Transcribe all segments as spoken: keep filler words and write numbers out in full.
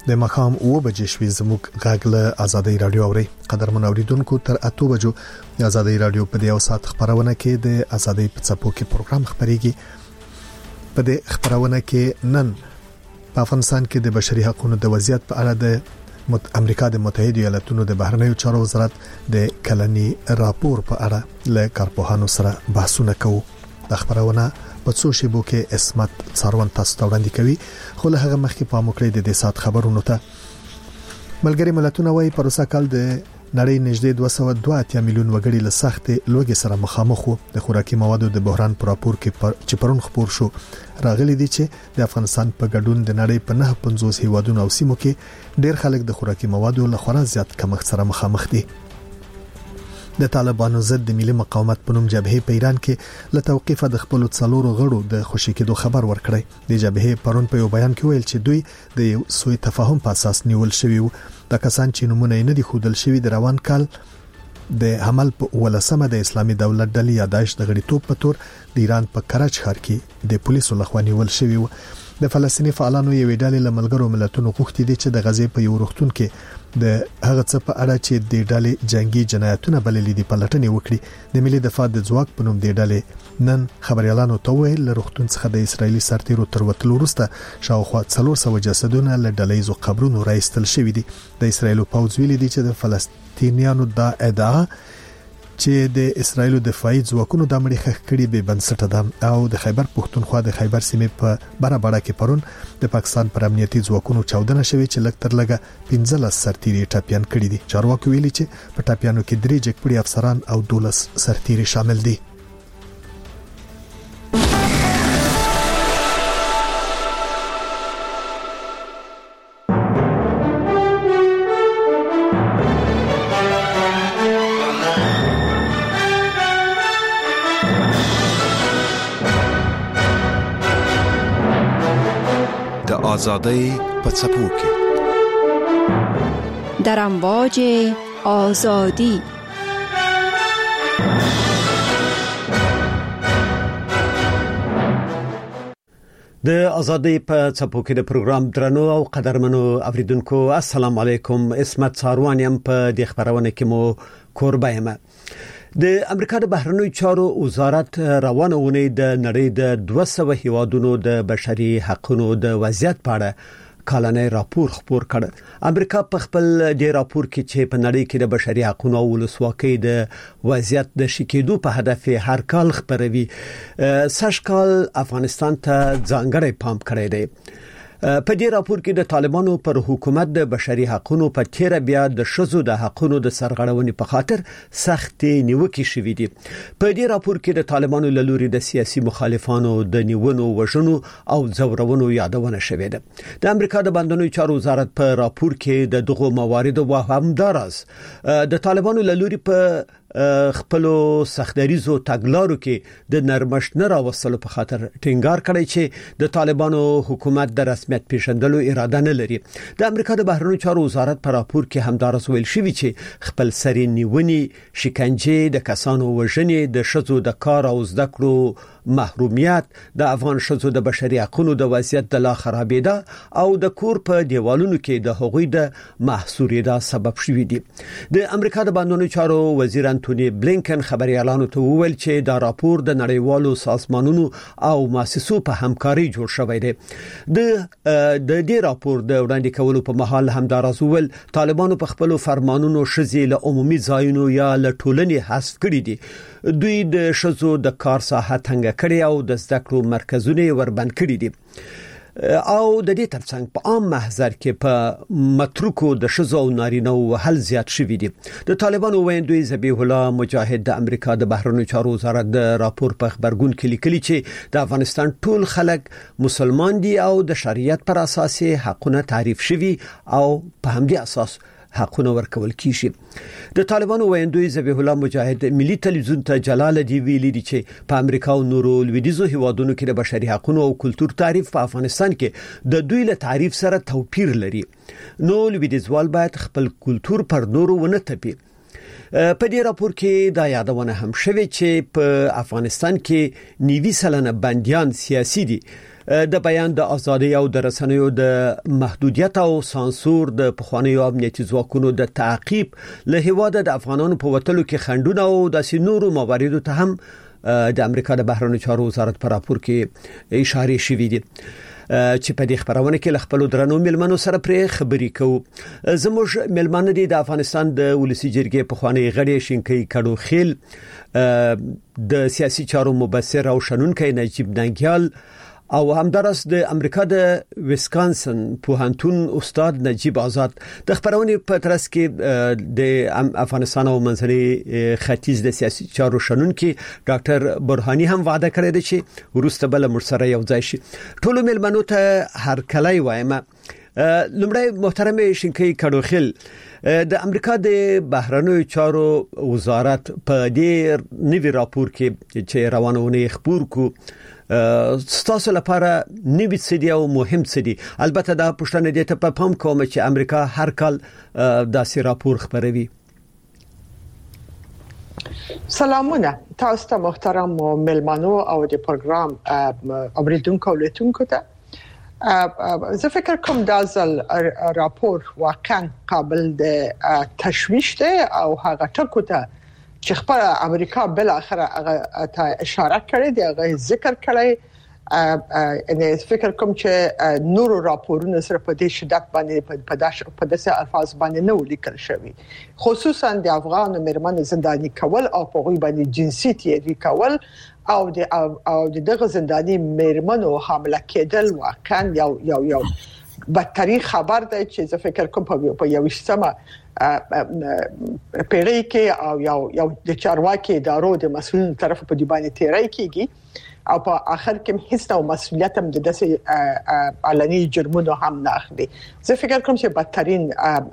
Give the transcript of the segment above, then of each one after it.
د مخام او بجې شوي زموږ غږ له آزادۍ رادیو اوري. قدرمن اوریدونکو تر اته بجو د آزادۍ رادیو په دیو سات خبرونه کې د آزادۍ په څپو کې پروګرام خبريږي. په دې خبرونه کې نن په افغانستان کې د بشري حقوقو د وضعیت په اړه د امریکا د متحده ایالاتونو د بهرنیو چارو وزارت د کلنی راپور په اړه له کارپوهانو سره بحثونه کوي. د خبرونه په څو شیبو کې اسمت څارون تاسو ته وړاندې کوي. خو له هغه مخکې په موکړې د دې سات خبرونو ته ملګری ملتونه وايي پروسه کال د نړۍ نږدې دوه سوه دوه اتیا میلیون وګړي له سخت لوګي سره مخامخ وو. د خوراکي موادو د بحران پر راپور کې پر چې پرون خبر شو راغلي دي چې د افغانستان په ګډون د نړۍ په نه پنځوس هیوادونو او سیمو کې ډېر خلک د خوراکي موادو له خورا زیات کمښت سره مخامخ دي. د طالبانو ضد د ملي مقاومت په نوم جبهه په ایران کې له توقيفه د خپل څلورو غړو د خوشی کېدو خبر ورکړی. د جبهه پرون په یو بیان کې ویل چې دوی د سوء تفاهم په اساس نیول شوی وو. د کسان چې نمونه نه دي خودل شوی د روان کال د حمل په ولسمه د اسلامي دولت ډلې یاداش د غړیتوب په تور د ایران په کراچ ښار کې د پولیسو لخوا نیول شوی وو. د فلسطیني فعالانو یو ډلې له ملګرو ملتونو غوښتي دي چې د غزې په یو روغتون کې د هغه څه په اړه چې د ډلې جنگي جنایتونه بللې دي پلټنې وکړي. د ملي دفاع د ځواک په نوم د ډلې نن خبريالانو ته ویل له روغتون څخه د اسرایلی سرتیرو تر وتلو وروسته شاوخوا څلور سوه جسدونه له ډلېزو قبرونو راایستل شوې دي. د اسرایلو پوځ ویلي دي چې د فلسطینیانو د ادعا چې د اسرایلو دفاعي ځواکونو د امریکا خخ کړي به بنسټه ده او د خیبر پښتونخوا د خیبر سیمې په برابر کې پرون د پاکستان پر امنیتي ځواکونو چاودنه شوې چې لکتر لګه پنځه سرتیري ټاپیان کړي دي. چارواکي ویلي چې په ټاپیانو کې درې جګپړي افسران او دولس سرتیري شامل دي. آزادی په څپو کې در امواج آزادی د آزادی په څپو کې د پروګرام درنو او قدرمنو اوریدونکو السلام علیکم. اسمت څاروانیم په د خبرونه کې مو کوربه یم. د امریکا د بهرنیو چارو وزارت روانه ونې د نړۍ د دوه سوه هیوادونو د بشري حقوقو د وضعیت په اړه کلنی راپور خبر کړ. امریکا په خپل د راپور کې چې په نړۍ کې د بشري حقوقو او ولسواکۍ د وضعیت د شکېدو په هدف هر کال خبروي. سږ کال افغانستان ته ځانګړی پام کړی دی. په دې راپور کې د طالبانو پر حکومت د بشري حقوقو په تیر بیا د شذو د حقوقو د سرغړونې په خاطر سخت نیوکې شوې دي. په دې راپور کې د طالبانو له لوري د سیاسي مخالفانو د نیونو وژنو او ځورونو یادونه شوې ده. د امریکا د بندونو چارو وزارت په راپور کې د دغو مواردو و همدارس د طالبانو له لوري په خپلو سختدریزو تګلارو کې د نرمښت نه راوستلو په خاطر ټینګار کړی چې د طالبانو حکومت د رسمیت پیژندلو اراده نه لري. د امریکا د بهرنیو چارو وزارت په راپور کې همدارس ویل شوی چې خپل سری نیونی، شکنجه، د کسانو وژنې، د شذو د کار او زده کړو محرومیت، د افغان شذو د بشري حقوقو د وضعیت د لا خرابېدا او د کور په دیوالونو کې د هغوی د محصورېدا سبب شوی دی. د امریکا د بهرنیو چارو وزیر انټونی بلینکن خبريالانو ته وویل چې دا راپور د نړیوالو سازمانونو او مؤسسو په همکاري جوړ شوی دی. د د دې راپور د وړاندې کولو په مهال همدارس ویل طالبانو په خپل فرمانونو شذې له عمومي ځایونو یا له ټولنې حذف کړي دي. دوی د شذو د کار ساحه څنګه کړي او د زده کړو مرکزونه وربند کړي دي او د دې ترڅنګ په عام محضر کې په متروکو د شذو او نارینه وهل زیات شوی دي. د طالبانو ویندوی ذبیح الله مجاهد د امریکا د بهرنیو چارو وزارت د راپور په خبرګون کې لیکلي چې د افغانستان ټول خلک مسلمان دي او د شریعت پر اساس حقونه تعریف شوي او په همدې اساس حقونه ورکول کیږي. د طالبانو ویندوی ذبیح الله مجاهد ملي تلویزیون ته جلال دی ویلي دي چې په امریکا او نورو لویدیزو هیوادونو کې د بشري حقوقو او کلتور تعریف په افغانستان کې د دوی له تعریف سره توپیر لري. نو لویدیزوال باید خپل کلتور پر نورو ونه تپي. په دې راپور کې دا یادونه هم شوه چې په افغانستان کې نیوي سلنه بنديان سیاسي دي د بیان د ازادي او د رسنیو د محدودیت او سانسور د پخوانیو امنیتي ځواکونو د تعقیب له هیواده د افغانانو په وټلو کې خندونه او د سينورو مواردو ته هم د امریکا د بهرنیو چارو وزارت پر راپور کې اشاره شوې دي چې په دې خبرونه کې خپل درنو ملمنو سره پرې خبري کوو. زموږ ملمنه دي د افغانستان د ولسی جرګې پخوانی غړي شینکي کډو خیل د سیاسي چارو مبصر او شنونکي نجیب ننګیال او همدارس د امریکا د ویسکانسن پوهنتون استاد نجیب آزاد د خبرونه په ترڅ کې د افغانستان او منځني ختیځ د سیاسي چارو شنونکي ډاکټر برهاني هم وعده کړې ده چې ورسته بل مرسره یو ځای شي. ټول ملمنو ته هر کله وایم لمړی محترم شینکي کډوخیل د امریکا د بهرنیو چارو وزارت په دې نوي راپور کې چې روانونه خبر کو ستاسو لپاره نوی څه دی او مهم څه دی. البته دا پښتنه دي ته په پام کوم چې امریکا هر کال داسې راپور خبروي. سلامونه تاسو ته محترم ملمنو او د پروګرام اوریدونکو لیدونکو ته. زه فکر کوم دا ځل راپور واقعا قابل د تشویش دی او هغه ټکو ته چې خپل امریکا بل اخر ته اشاره کړې دی هغه ذکر کړی ان فکر کوم چې نور راپورونه سره په دې شدت باندې په داش په داسې الفاظ باندې نه ولیکل شوی خصوصا د افغان مېرمنو زنداني کول او په غوي باندې جنسي تیری کول او د او دغه زنداني مېرمنو حامله کېدل واقعا یو یو یو بدترین خبر دی چې زه فکر کوم په یو سمه پیړۍ کې او یو یو د چارواکي ادارو د مسؤلینو طرف په دی باندې تیری کیږي او په اخر کې هیڅ نو مسؤلیت هم د داسې علني جرمونو هم نه اخلي. زه فکر کوم چې بدترین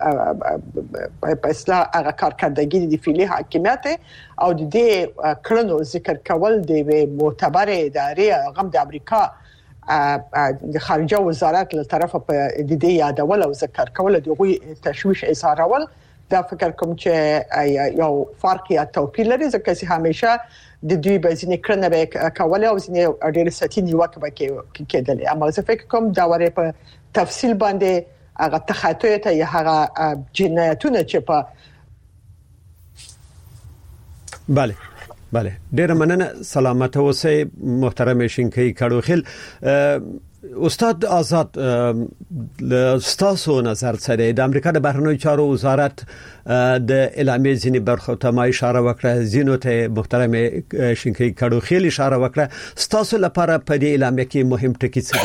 په اصلاح هغه کارکردګي د فعلی حاکمیت او د دې کړنو ذکر کول د معتبر ادارې هغه د امریکا د خارجه وزارت له طرفه په د دې یادول او ذکر کول د غوي تشویش اظهارول دا فکر کوم چې یو فرق یا توپیر لري ځکه چې همیشه د دوی به ځینې کړنې به کول او ځینې ډېر ساتي نیوکه به کېدل. اما زه فکر کوم دا وره په تفصیل باندې هغه تخاطی ته یا هغه جنایتونه چې په bale bale ډیر مننه. سلامت اوسئ محترم شینکي کډوخیل. استاد آزاد ستاسو نظر څه د امریکا د بهرنیو چارو وزارت د اعلامیې ځینې برخو ته ما اشاره وکړه زینو ته محترم شینکي کډوخیل اشاره وکړه ستاسو لپاره په دې اعلامیې کې مهم ټکي څه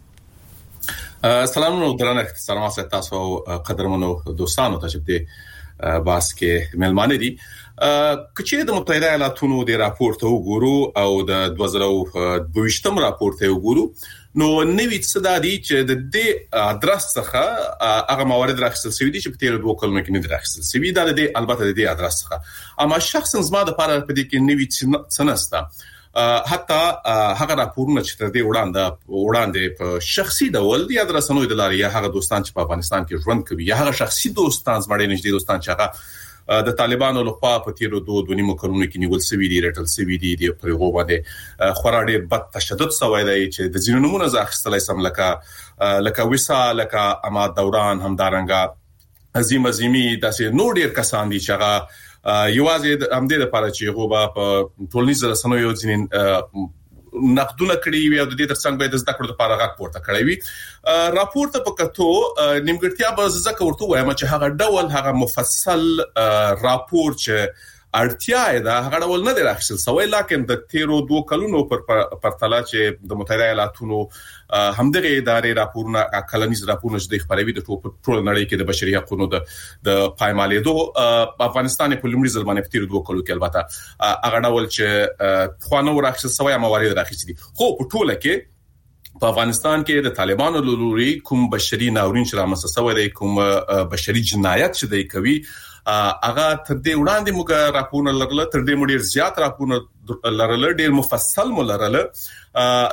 دي؟ سلام نو درنه سلام تاسو قدرمنو دوستانو ته چې په باس کې ملمانه دي. کچې د متحده ایالاتونو د راپور ته وګورو او د دوه زره دوه ویشتم راپور ته وګورو نو نوې څه د دې چې د دې ادرس څخه هغه موارد راخصل شوی دي چې په تیر دوه کلونو کې نه راخصل شوی دا د البته د دې ادرس څخه اما شخصا زما د لپاره په دې کې نوې څه نسته حتی هغه راپورونه چې تر دې وړاندې وړاندې په شخصي ډول د ادرسونو د لارې یا هغه دوستان چې په افغانستان کې ژوند کوي یا هغه شخصي دوستان زموږ نږدې دوستان چې هغه د طالبانو لخوا په تیرو دوه دوه نیمو کلونو کې نیول شوی دي رټل شوی دي د پرغو باندې خورا ډېر بد تشدد شوی دی چې د ځینو نمونه ځاخستلای سم لکه لکه وسا لکه اما دوران همدارنګه عظیم عظیمی داسې نور ډېر کسان دي چې هغه یوازې هم دې لپاره چې هغه په ټولنیز رسنیو یو ځین نقدونه کړی وي او د دې ترڅنګ به د زده کړو لپاره غږ پورته کړی وي. راپور ته پکاتو نیمګړتیا به زکه ورته وایم چې هغه ډول هغه مفصل راپور چې اړتیا ده هغه ډول نه دی راخصل سوی لکه د تیرو دوه کلونو پر پرتله چې د متحده ایالاتونو همدغه ادارې راپورونه کلنیز راپورونه چې د خبروي د ټول نړۍ کې د بشري حقوقو د د پایمالېدو په افغانستان په لومړي ځل باندې په تیر دوه کلونو کې البته هغه ډول چې خوانو راخصل سوی موارد راخصل دي خو په ټوله کې په افغانستان کې د طالبانو لوري کوم بشري ناورین چې رامنځته شوی دی کوم بشري جنایت چې دی کوي هغه تر دې وړاندې موږ راپورونه لرله تر دې مډیر زیات راپورونه لرله ډیر مفصل مو لرله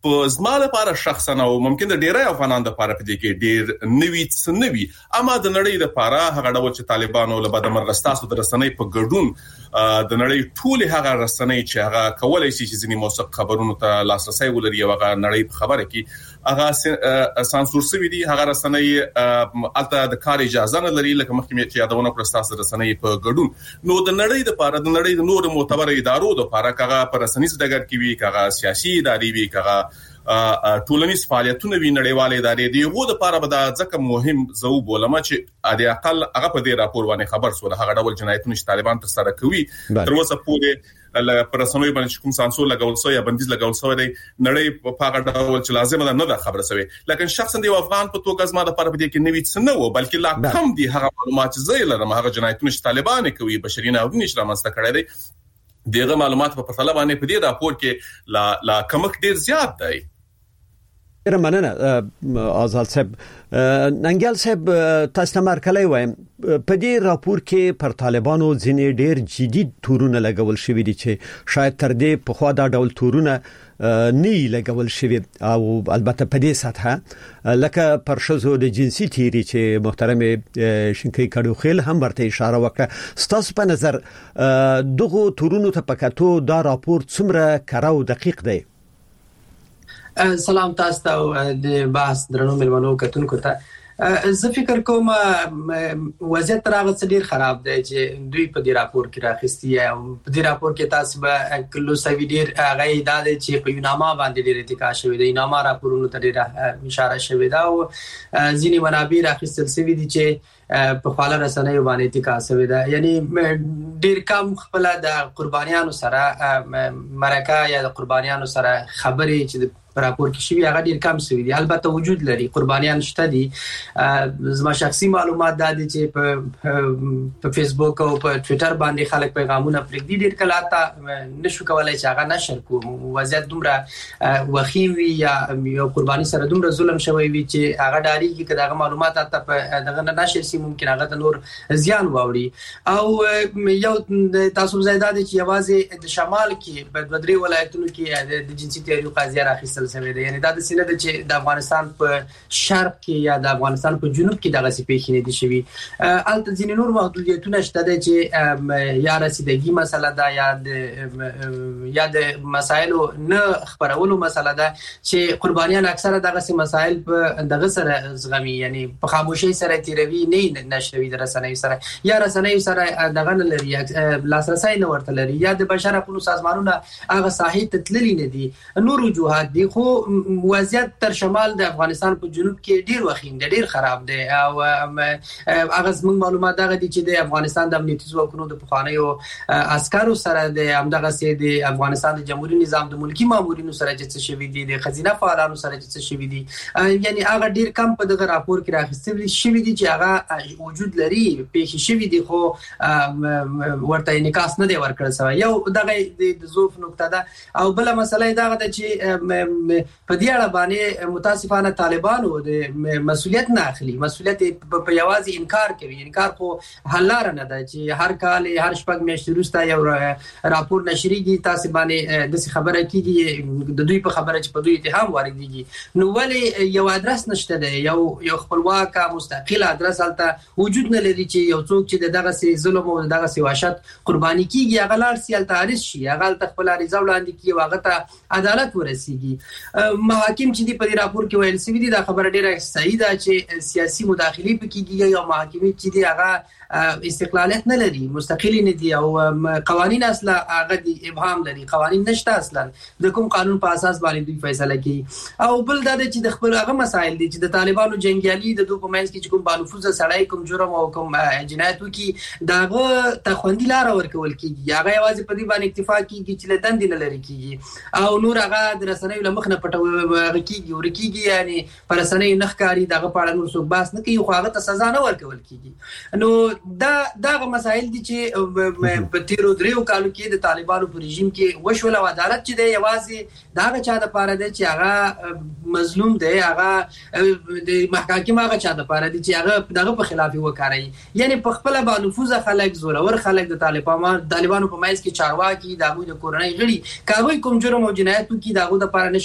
په زما لپاره شخصا او ممکن د ډیری افغانانو لپاره په دې کې ډیر نوی څه نوی اما د نړۍ لپاره هغه ډول چې طالبانو له بده مرغه ستاسو د رسنۍ په ګډون د نړۍ ټول هغه رسنۍ چې هغه کولای شي چې ځینې موثق خبرونو ته لاسرسي ولري او هغه نړۍ په خبره کې هغه سانسور شوی دي هغه رسنۍ البته د کار اجازه نه لري لکه مخکې چې یادونه کړو ستاسو رسنۍ په ګډون نو د نړۍ لپاره د نړۍ د نور معتبر ادارو لپاره هغه پر رسنیز ډګر کې وی هغه سیاسي ادارې وی هغه ټولنیز فعالیتونه وی نړیوالې ادارې دی غو د لپاره به دا ځکه مهم زو بولم چې ادي اقل هغه په دې راپور باندې خبر سول هغه ډول جنایتونه چې طالبان تر سره کوي تر اوسه پورې ل پرسنوي باندې کوم سانسور لګول سو یا بندیز لګول سو دی نړۍ په هغه ډول چې لازم ده نه ده خبره سوي لکه شخصا دی افغان په توګه زما د لپاره په دې کې نوې څه نه و بلکې لا کم دي هغه معلومات زې لرم هغه جنایتونه چې طالبان کوي بشري ناورین چې رامنځته کړی دی دغه معلومات په پرتله باندې په دې راپور کې لا لا کمک ډیر زیات دی مننه آزاد صاحب ننګل صاحب تاسو مرکلای وایم په دې راپور کې پر طالبانو ځینې ډېر جدي تورونه لګول شوی دي چې شاید تر دې په خوا دا ډول تورونه نه لګول شوی او البته په دې سطحه لکه پر شزو د جنسي تیری چې محترم شینکي کډو خیل هم ورته اشاره وکړه ستاسو په نظر دغه تورونو ته پکاتو دا راپور څومره کراو دقیق دی سلام تاسو ته د بحث درنو ملمنو کتونکو ته زه فکر کوم وضعیت راغلی ډیر خراب دی چې دوی په دې راپور کې راخستي او په دې راپور کې تاسو به کلو سوي ډیر هغه د چې په یوناما باندې ډیر اتکا شوی دی یوناما راپورونو ته ډیر اشاره شوی دا او ځینی منابع راخستل سوي دي چې په خاله رسنۍ باندې اتکا شوی دا یعنی ډیر کم خپل د قربانیانو سره مرکه یا د قربانیانو سره خبرې چې راپور کې شوی هغه ډیر کم شوی دی البته وجود لري قربانیان شته دي زما شخصي معلومات دا دي چې په په فیسبوک او په ټوئیټر باندې خلک پیغامونه پرېږدي ډیر کله تا نشو کولای چې هغه نشر کوم وضعیت دومره وخیم وي یا یو قرباني سره دومره ظلم شوی وي چې هغه ډاری کې کله معلومات ته په دغه نشر سي ممکن هغه د نور زیان واوړي او یو تاسو زیاده دي چې یوازې د شمال کې په بدري ولایتونو کې د جنسي تیری قضیه راخیستل شوی دی یعنی دا د سینه د چې د افغانستان په شرق کې یا د افغانستان په جنوب کې دغه سپېښ نه دي شوی البته ځینې نور محدودیتونه شته دي چې یا رسیدګي مسله ده یا د یا د مسایلو نه خبرولو مسله ده چې قربانیان اکثره دغه سي مسایل په دغه سره زغمي یعنی په خاموشي سره تیروي نه نشوي د رسنۍ سره یا رسنۍ سره دغه نه لري لاسرسي نه ورته لري یا د بشر حقوقو سازمانونه هغه ساحې ته تللی نه دي نور وجوهات دي خو وضعیت تر شمال د افغانستان په جنوب کې ډیر وخیم دی ډیر خراب دی او هغه زموږ معلومات دغه دي چې د افغانستان د امنیتي ځواکونو د پخوانیو عسکرو سره د همدغه سي د افغانستان د جمهوریت نظام د ملکی مامورینو سره چې شوی دي د خزینه فعالانو سره چې شوی دي یعنی هغه ډیر کم په دغه راپور کې راخستل شوی دي چې هغه وجود لري پېښې شوی دي خو ورته انعکاس نه دی ورکړل شوی یو دغه د ظروف نقطه ده او بل مسله دغه ده چې په دې اړه باندې متاسفانه طالبانو د مسؤلیت نه اخلي مسؤلیت په یوازې انکار کوي انکار خو حل لار نه ده چې هر کال هر شپږ میاشتې وروسته یو راپور نشریږي تاسو باندې د خبره کیږي د دوی په خبره چې په دوی اتهام واردېږي نو ولې یو ادرس نشته ده یو یو خپلواک مستقل ادرس البته وجود نه لري چې یو څوک چې دغه سي ظلم او دغه سي وحشت قرباني کیږي هغه لار سي التعارض شي هغه خپل عریضه وړاندې کیږي هغه ته عدالت ورسیږي محاکم چې دی په راپور کې ویل سوي دي دا خبره ډیره صحیح ده چې سیاسي مداخله پکې او محاکمې چې دی هغه استقلالیت نه لري مستقلی نه دي او قوانين اصلا هغه دي ابهام لري قوانين نشته اصلا د کوم قانون په اساس باندې دوی فیصله کوي او بل دا چې د خپل هغه مسایل دي چې د طالبانو جنگیالي د دوه کومنس کې کوم بانفوز سړی کوم جرم او کوم جنایت وکي داغه تخوندي لار ورکول کیږي هغه یوازې په دې باندې اکتفا کیږي چې له دند نه لري کیږي او نور هغه د رسنۍ له مخ نه پټو کیږي ورکیږي یعنی پر رسنۍ نخکاری دغه په اړه نور څوک باس نه کوي خو هغه ته سزا نه ورکول کیږي نو دا دغه مسایل دي چې په تیرو دریو کالو کې د طالبانو په رژیم کې وشول او عدالت چې دی یوازې دغه چا د پاره دی چې هغه مظلوم دی هغه د محاکم هغه چا د پاره دی چې هغه دغه په خلاف وکړي یعنی په خپل باندې نفوذ خلک زورور خلک د طالبانو طالبانو په مایز کې چارواکي د امو د کورنۍ غړي کاوی کوم جرم او جنایت کې دغه د پاره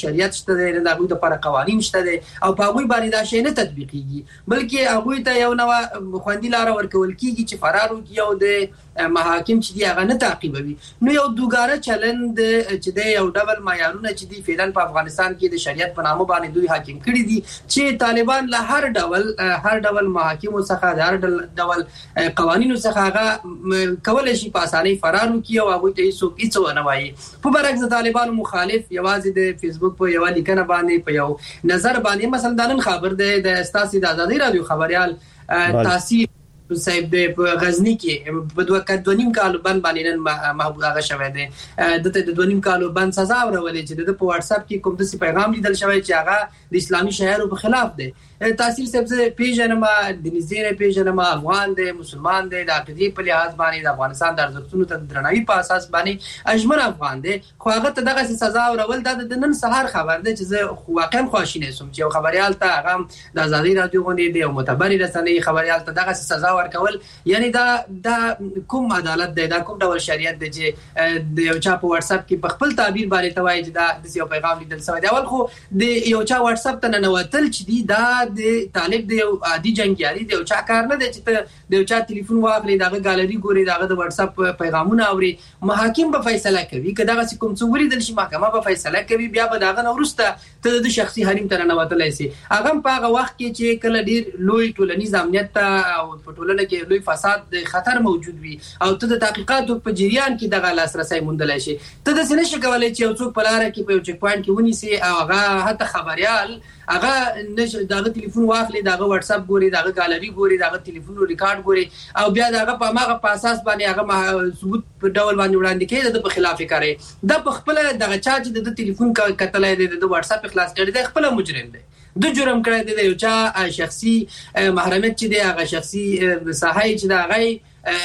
شریعت شته دی د هغه لپاره قوانين شته دي او په هغه باندې دا شی نه تطبیقيږي بلکې هغه ته یو نو خوندي لار ورکول کیږي چې فرار وکړي او د محاکم چې دی هغه نه تعقیبوي نو یو دوګاره چلند چې دی یو ډول معیارونه چې دی فعلا په افغانستان کې د شریعت په نامه باندې دوی حاکم کړي دي چې طالبان له هر ډول هر ډول محاکم څخه د هر ډول قوانینو څخه هغه کولای شي په اسانۍ فرار وکړي او هغه ته هیڅ هیڅ ونه وایي په برعکس طالبان مخالف یوازې د فیسبوک په یو لیکنه باندې په یو نظر باندې مثلا د نن خبر ده د استاسي د ازادي رادیو خبريال تاثیر صاحب د غزنی کې په دوه کډونیم کال باندې باندې نن محبوب هغه شوی دی د د دوه نیم کال باندې سزا ورولې چې د په واتس اپ کې کوم د پیغام لیدل شوی چې هغه د اسلامي شهرو په خلاف دی تاثیر صاحب زه پیژنم د نږدې پیژنم افغان دی مسلمان دی د عقیدې په لحاظ باندې د افغانستان د ارزښتونو ته درناوي په اساس باندې اجمن افغان دی خو هغه ته دغه سزا ورول د نن سهار خبر دی چې زه واقعا خواشینه سوم چې خبريال ته هغه د ازادي رادیو غونډې دی او معتبر رسنۍ خبريال ته دغه سزا ورکول یعنی دا دا کوم عدالت دی دا کوم ډول شریعت دی چې د یو چا په واتس اپ کې په خپل تعبیر باندې توای چې دا د یو پیغام لیدل سوی دی اول خو د یو چا واتس اپ ته نه وتل چې دی دا د طالب دی او عادي جنگیالي دی او چا کار نه دی چې ته د یو چا ټلیفون واخلې دغه ګالری ګوري دغه د واتس اپ پیغامونه اوري محاکم به فیصله کوي که دغه کوم څه ولیدل شي محکمه به فیصله کوي بیا به دغه نورسته ته د شخصي حریم ته نه وتلای شي هغه په هغه وخت کې چې کله ډیر لوی ټولنیز امنیت او په ټولنه کې لوی فساد د خطر موجود وي او ته د تحقیقاتو په جریان کې دغه لاسرسي موندلای شي ته د سینې شکولای چې یو څوک په لار کې په یو چک پوینټ کې ونیسي او هغه حتی خبريال هغه نش دغه ټلیفون واخلي دغه واتس اپ ګوري دغه ګالری ګوري دغه ټلیفون ریکارډ ګوري او بیا دغه په ماغه په اساس باندې هغه ثبوت په ډول باندې وړاندې کوي د خلاف کوي د په خپل دغه چا چې د ټلیفون کتلای دی د واتس اپ خلاص کړي د خپل مجرم دی د جرم کړی دی یو چا شخصي محرمیت چې دی هغه شخصي صحای چې دا غي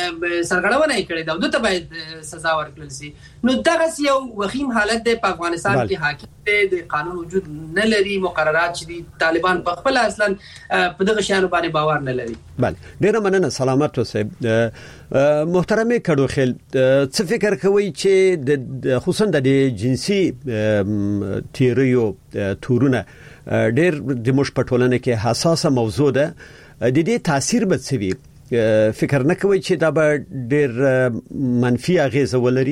سرغړونه کړې دا د ته باید سزا ورکړل شي نو دغه یو وخیم حالت دی په افغانستان کې حاکم دی د قانون وجود نه لري مقررات چې طالبان په خپل اصلا په دغه شانو باندې باور نه لري بله ډیره مننه سلامت اوسئ محترمه کډو خل څه فکر کوي چې خصوصا د جنسي تیریو تورونه ډیر د مش پټولنه کې حساسه موضوع ده د دې تاثیر به څه وي فکر نه کوي چې دا به ډیر منفي اغیزه ولري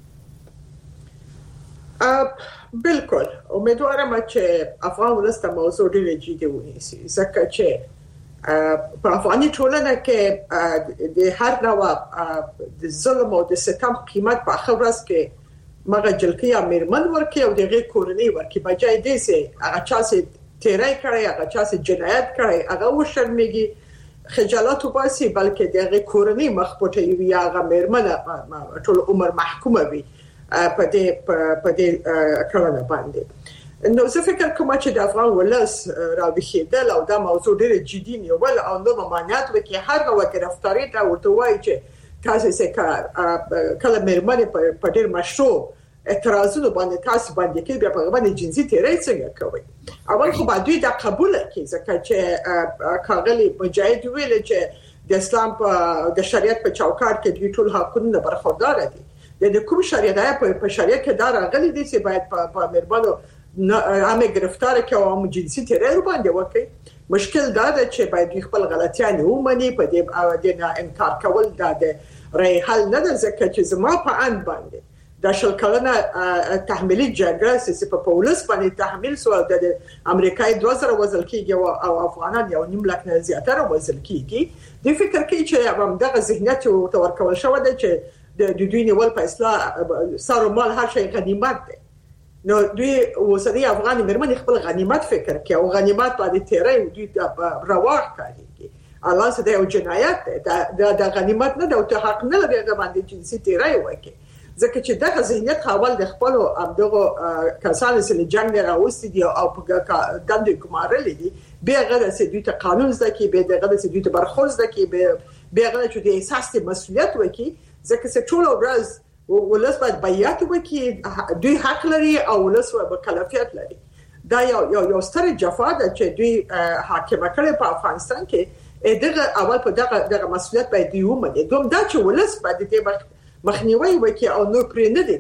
بالکل امیدوارم چې افغان ولست موضوع ډیر جدي ونیسي ځکه چې په افغاني ټولنه کې د هر نوع د ظلم او د ستم قیمت په اخر ورځ کې مګه جلکی امرمن ورکي او دغه کورنۍ ورکي بجای دې سه هغه چا سه تیرای کړی هغه چا سه جنایت کړی هغه و شرمېږي خجالت وباسي بلکې دغه کورنۍ مخپټي وي هغه مرمنه ټول عمر محکومه وي په دې په دې کړنه باندې نو زه فکر کوم چې د افغان ولس راوښیدل او دا موضوع ډېر جدي نیول او نو ممانعت وکړي هر نوع گرفتاری ته ورته وایي چې تاسو څه کله مرمنه په ډېر مشروع اعتراضونه باندې تاسو باندې کې بیا په باندې جنسي تیری څنګه کوي اول خو باید دوی دا قبول کړي ځکه چې کاغلی مجاهد ویل چې د اسلام په د شریعت په چوکاټ کې دوی ټول حقونه برخوردار دي د کوم شریعت په شریعت کې دا راغلي دي چې باید په مربانو عامه گرفتار کې او جنسي تیری باندې وکړي مشکل دا ده چې باید خپل غلطیان ومني په دې د انکار کول د رای حل نه ده ځکه چې زما په ان باندې د شل کلنه تحمیلي جګړه چې په پولیس باندې تحمیل سو د امریکای دوه زره وزل کېږي او افغانان یو نیم لک نه زیاتره وزل کېږي د فکر کې چې هم دغه ذهنیت او تورکول شو د چې د دوی نیول په اصلاح سر مال هر شي غنیمت دی نو دوی وسدي افغان مرمن خپل غنیمت فکر کوي او غنیمت باندې تیرې دوی رواح کوي الله سده یو جنایت ده د غنیمت نه د حق نه لري باندې جنسي تیرې وکړي ځکه چې دغه ذهنیت حواله د خپل امدغه کسان چې جنگ راوستي دي او په دندې کومارل دي به غره چې دوی ته قانون زکه به دغه چې دوی ته برخورد زکه به به غره چې د احساس مسؤلیت وکي ځکه چې ټول ورځ ولس باید بیات وکي دوی حق لري او ولس به کلافیت لري دا یو یو ستر جفا ده چې دوی حاکم کړي په افغانستان کې دغه اول په دغه دغه مسؤلیت باید دی ومني دوم دا چې ولس باید دې مخنیوي وکي او نو پرې نه دي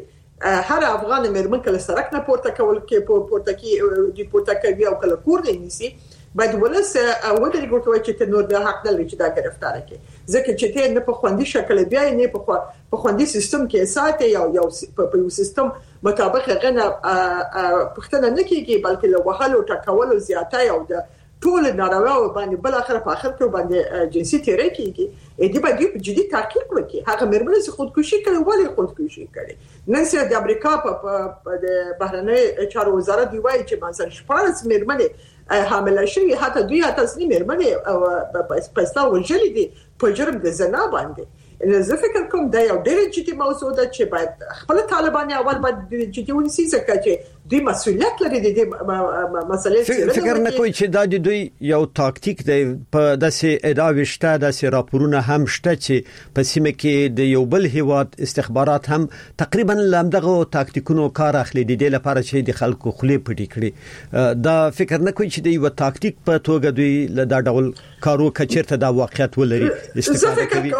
هر افغان مېرمن کله سرک نه پورته کول کې پورته کې دی پورته کوي او کله کور نه نیسي باید ولس ودرې ګوتوي چې ته نور د حق نه لري چې دا گرفتار کړي ځکه چې ته نه په خوندي شکل بیا نه په خوندي سیستم کې ساتي یو یو په یو سیستم مطابق غنه پښتنه نه کیږي بلکې له وهلو ټکولو زیاتای او د ټول ناروا باندې بل اخر په اخر کې باندې جنسي تیرې کیږي اې دې باندې جدي تحقیق وکړي هغه مېرمنې چې خودکشي کوي ولې خودکشي کوي نن سره د امریکا په د بهرنی چارو وزارت دی وایي چې مثلا شپږ مېرمنې حامله شوي حتی دوی حتی ځنې مېرمنې په استا وجلې دي په جرم د زنا باندې زه فکر کوم دا یو ډېر جدي موضوع ده چې باید خپل طالبان اول باید جدي ونیسي ځکه چې دوی مسؤلیت لري د مسلې فکر نه کوي چې دا د دوی یو تاکتیک دی په داسې ادعا شته داسې راپورونه هم شته چې په سیمه کې د یو بل هیواد استخبارات هم تقریبا لمدغه تاکتیکونو کار اخلي د دې لپاره چې د خلکو خلې پټې کړي دا فکر نه کوي چې د یو تاکتیک په توګه دوی له دا ډول کارو کچیرته دا واقعیت ولري استفاده کوي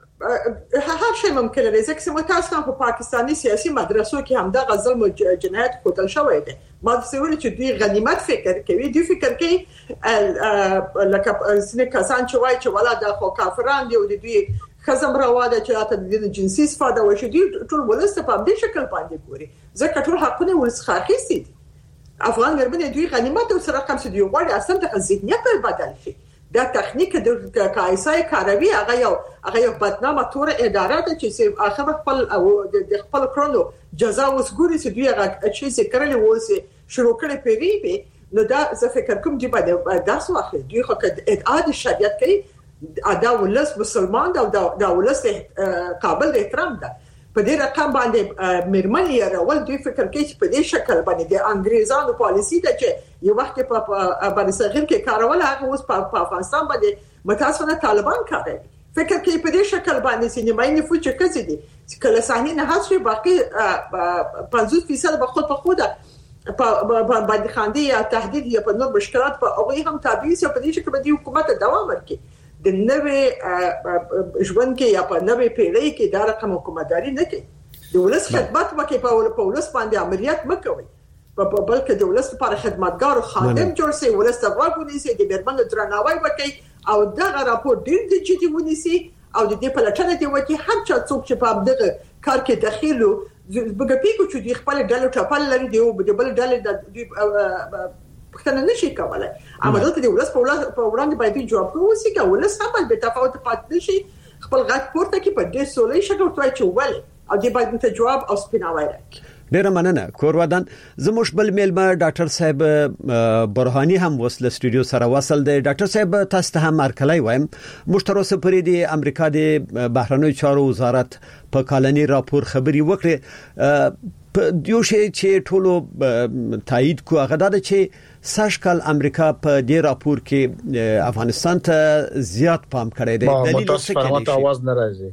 هر شي ممکن دی ځکه چې متاسفانه په پاکستاني سیاسي مدرسو کې هم د ظلم او جنایت کوتل شوی دی ما څه ویل چې دوی غنیمت فکر کوي دوی فکر کوي لکه څنګه کسان چې وایي چې ولا د خو کافران دی او دوی خزم راواده چې اته د جنسي استفاده وشي دوی ټول ولست په دې شکل باندې ګوري ځکه ټول حقونه ورڅخه اخیستي افغان مېرمنې دوی غنیمت او سره کوم څه دی وایي اصلا د ذهنیت بدل شي دا تخنیک د کایسای کاروي هغه یو هغه یو بدنامه تور اداره ده چې اخر خپل او د خپل کړنو جزا وسګوري چې دوی هغه شي ذکر له وسی شروع کړي پیری نو دا زه فکر کوم چې باید داس واخلي دوی خو د ادعا د شریعت کوي ادا ولس مسلمان دا د ولس قابل احترام ده په دې رقم باندې مېرمنې راول دوی فکر کوي چې په دې شکل باندې د انګريزانو پالیسي ده چې یو وخت په باندې صغیر کې کارول هغه اوس په افغانستان باندې متاسفانه طالبان کوي فکر کوي په دې شکل باندې سینمای نه فوچ کړي دي چې کله صحنه نه حاصل باقي پنځوس فیصد به خود په خود په باندې خاندي یا تهدید یا په نور مشکلات په هغه هم تابع سي په دې شکل باندې حکومت دوام ورکړي د نوې ژوند کې یا په نوې پیړۍ کې دا رقم حکومتداري نه کوي د ولس خدمت وکړي په ولس باندې عملیات مکوي په بلکې د ولس لپاره خدمتګار او خادم جوړ شي ولس ته وګوري چې د مېرمنو درناوی وکړي او دغه راپور ډېر د جدي ونیسي او د دې په لټه دی وکړي هر چا څوک چې په دغه کار کې دخیلو بګپیکو چې د خپل ډلو ټاپل لري دی او د بل ډلې د پښتنه نشي کولای اما دلته د ولس په وړاندې باید جواب ووسی که ولس هم به تفاوت پات نشي خپل غږ پورته کې په دې سولې شکل توای چې ولې او دې باید ته جواب او سپیناوی راکړي ډیره مننه کورودان زموږ بل میلمه ډاکټر صاحب برهانی هم وسله سټوډیو سره وصل دی ډاکټر صاحب تاسو ته هم مرکلای وایم مشترک پرې دی امریکا د بهرنیو چارو وزارت په کالنی راپور خبري وکړه په دیو شی چې ټولو تایید کو هغه د چې ساشکل امریکا په دې راپور کې افغانستان ته زیات پام کړی دی دلیل څه کې دی आवाज نه راځي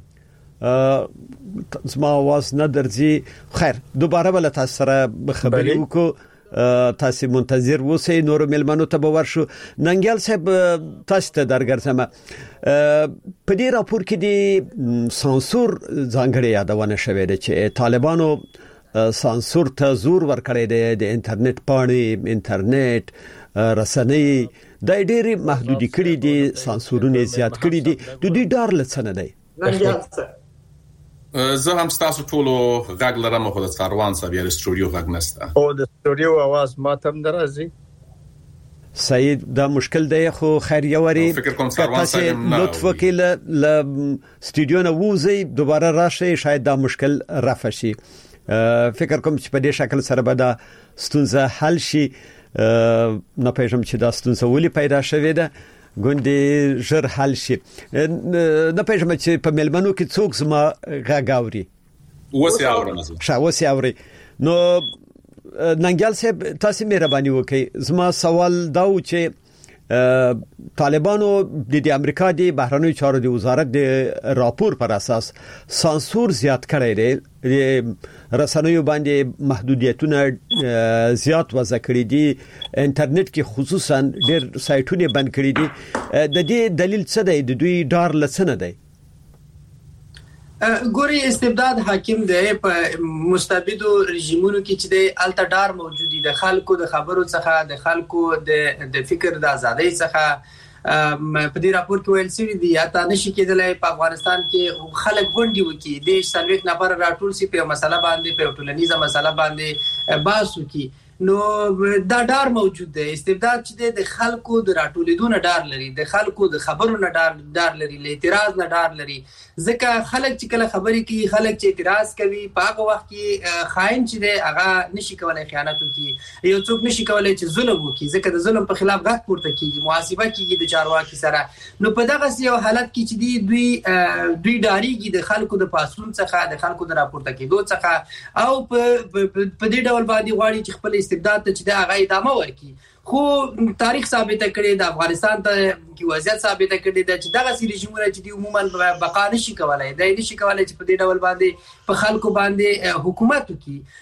زما आवाज نه درځي خیر دوباره بل تاسو سره خبري وکړو تاسو منتظر وسی نور ملمنو ته باور شو ننګیال صاحب تاسو ته درګرځم په دې راپور کې دی سانسور ځانګړی یادونه شوې ده چې طالبانو سانسور ته زور ورکړی دی د انټرنیټ پاڼې انټرنیټ رسنۍ د ډېری محدودي کړي دي سانسورونه زیات کړي دي د دوی ډار لڅنه دی زه هم تاسو ټول غږ لرم خو د څاروان صاحب یې سټوډیو غږ نشته او د سټوډیو आवाज ماتم درازي سعید دا مشکل دی خو خیر یوري فکر کوم څاروان صاحب لطف وکړه ل سټوډیو نه وځي دوباره راشي شاید دا مشکل رفع شي فکر کوم چې په دې شکل سره به دا ستونزه حل شي نه پېژم چې دا ستونزه ولې پیدا شوې ده ګوندې ژر حل شي نه پېژم چې په ملمنو کې څوک زما غاګاوري وسی اورم شا وسی اوري نو ننګیال صاحب تاسو مهرباني وکړئ زما سوال دا و چې طالبانو د امریکا د بهرنیو چارو د وزارت د راپور پر اساس سانسور زیات کړی دی رسنیو باندې محدودیتونه زیات وضع کړی دي انټرنیټ کې خصوصا ډېر سایټونه بند کړی دي د دې دلیل څه دی د دوی ډار لڅنه دی ګوري استبداد حاکم دی په مستبدو رژیمونو کې چې د الټډار موجودي د خلکو د خبرو څخه د خلکو د د فکر د ازادۍ څخه په دې راپور کې ویل شوی دی یا تا نشي کېدلای په افغانستان کې خلک غونډي وکي د سلوک نفر راټول سي په مسله باندې په ټولنیزه مسله باندې بحث وکي نو دا ډار موجود دی استبداد چې د خلکو د راټولیدو نه ډار لري د خلکو د خبرو نه ډار ډار لري له اعتراض نه ډار لري ځکه خلک چې کله خبرې کوي خلک چې اعتراض کوي په هغه وخت کې خاين چې دی هغه نشي کولای خیانت وکړي یو څوک نشي کولای چې ظلم وکړي ځکه د ظلم په خلاف غږ پورته کیږي محاسبه کیږي د چارواکي سره نو په دغه یو حالت کې چې دی دوی دوی ډاریږي د خلکو د پاسون څخه د خلکو د راپورته کېدو څخه او په دې ډول باندې غواړي چې خپل استبداد ته چې دا هغه ادامه ورکړي خو تاریخ ثابت کړي د افغانستان ته کې وضعیت ثابت کړي د چې دغه سری رژیمونه چې دی عموما بقا نشي کولای د نشي کولای چې په دې ډول باندې په خلکو باندې حکومت وکړي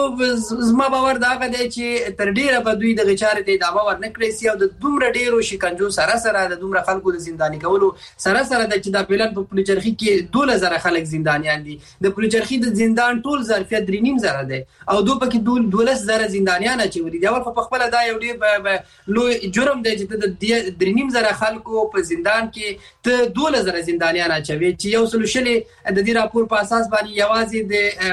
نو زما باور دا غږ دی چې تر ډیره به دوی د غچارې ته ادامه ورنکړي سي او د دومره ډیرو شکنجو سره سره د دومره خلکو د زنداني کولو سره سره د چې د پلان په پلچرخي کې دوه هزار خلک زندانیان دي د پلچرخي د زندان ټول ظرفیت درې نیم زره دی او دوه پکې دوه دولس زره زندانیان اچولي دی او په خپل دا یو ډیر لوی جرم دی چې د درې نیم زره خلکو په زندان کې ته دوه زره زندانیان اچوي چې یو سلوشلې د دې راپور په اساس باندې یوازې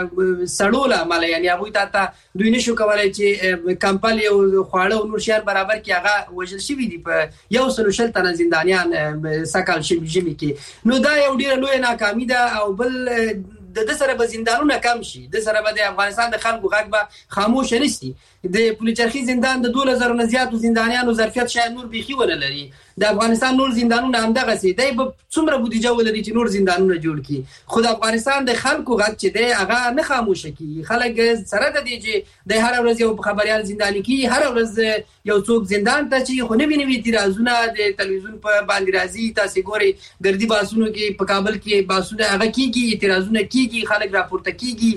د سړول عمل یعنی ابوي تا دوی نشو کولای چې کمپل یو خواړه او نور شیان برابر کې هغه وژل شوی دی په یو سلوشل تن زندانیان سکل شي کې نو دا یو ډیر لوی ناکامي ده او بل د د سره به زندانونه کم شي د سره به د افغانستان د خلکو غږ به خاموش نشي د پولیچرخي زندان د دوه زره نه زیاتو زندانیانو ظرفیت شاید نور بيخي ولا لري د افغانستان نور زندانونه هم دغه سي دی په څومره بودیجه ولري چې نور زندانونه جوړ کړي خو د افغانستان د خلکو غږ چې دی هغه نه خاموش کیږي خلک سره د دې چې د هر ورځ یو خبريال زنداني کی هر ورځ یو څوک زندان ته چې خو نه ویني اعتراضونه د تلویزیون په باندې راځي تاسو ګوري ګردي باسونو کې په کابل کې باسونه هغه کیږي اعتراضونه کیږي خلک راپورته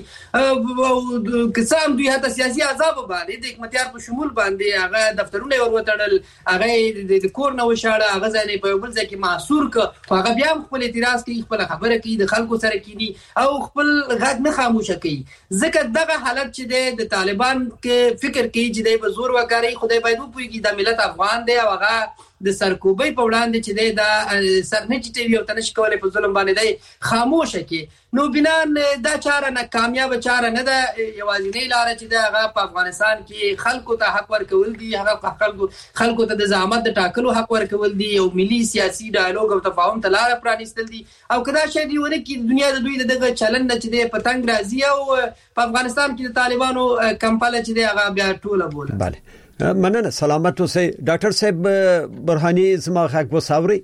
کیږي قسم دوی هته سیاسي عذاب باندې د حکومتيار په شمول باندې هغه دفترونه وروتړل هغه د کور نه وشاړه هغه ځای په بل ځای کې محصور ک هغه بیا خپل اعتراض کوي خپل خبره کوي د خلکو سره کوي او خپل غږ نه خاموش کوي ځکه دغه حالت چې د طالبان کې فکر کوي چې د بزور وکړي خدای باید وپويږي د ملت افغان دی او هغه د سرکوبي په وړاندې چې د سرنټي ټي وي او تنش کولای په ظلم باندې دی خاموش کی نو بنان دا چاره نه کامیاب چاره نه ده یوازینی لار چې دا په افغانستان کې خلکو ته حق ورکول دي هغه خلکو خلکو ته د زعامت د ټاکلو حق ورکول دي او ملي سیاسي ډایالوګ او تفاهم ته لار پرانیستل دي او کدا شې دیونه کې دنیا د دوی دغه چلن نه چې د پتنګ راځي او په افغانستان کې د طالبانو کمپاله چې دی هغه بیا ټوله بوله bale مننه سلامت اوسئ ډاکټر صاحب برهاني زما حق وساوري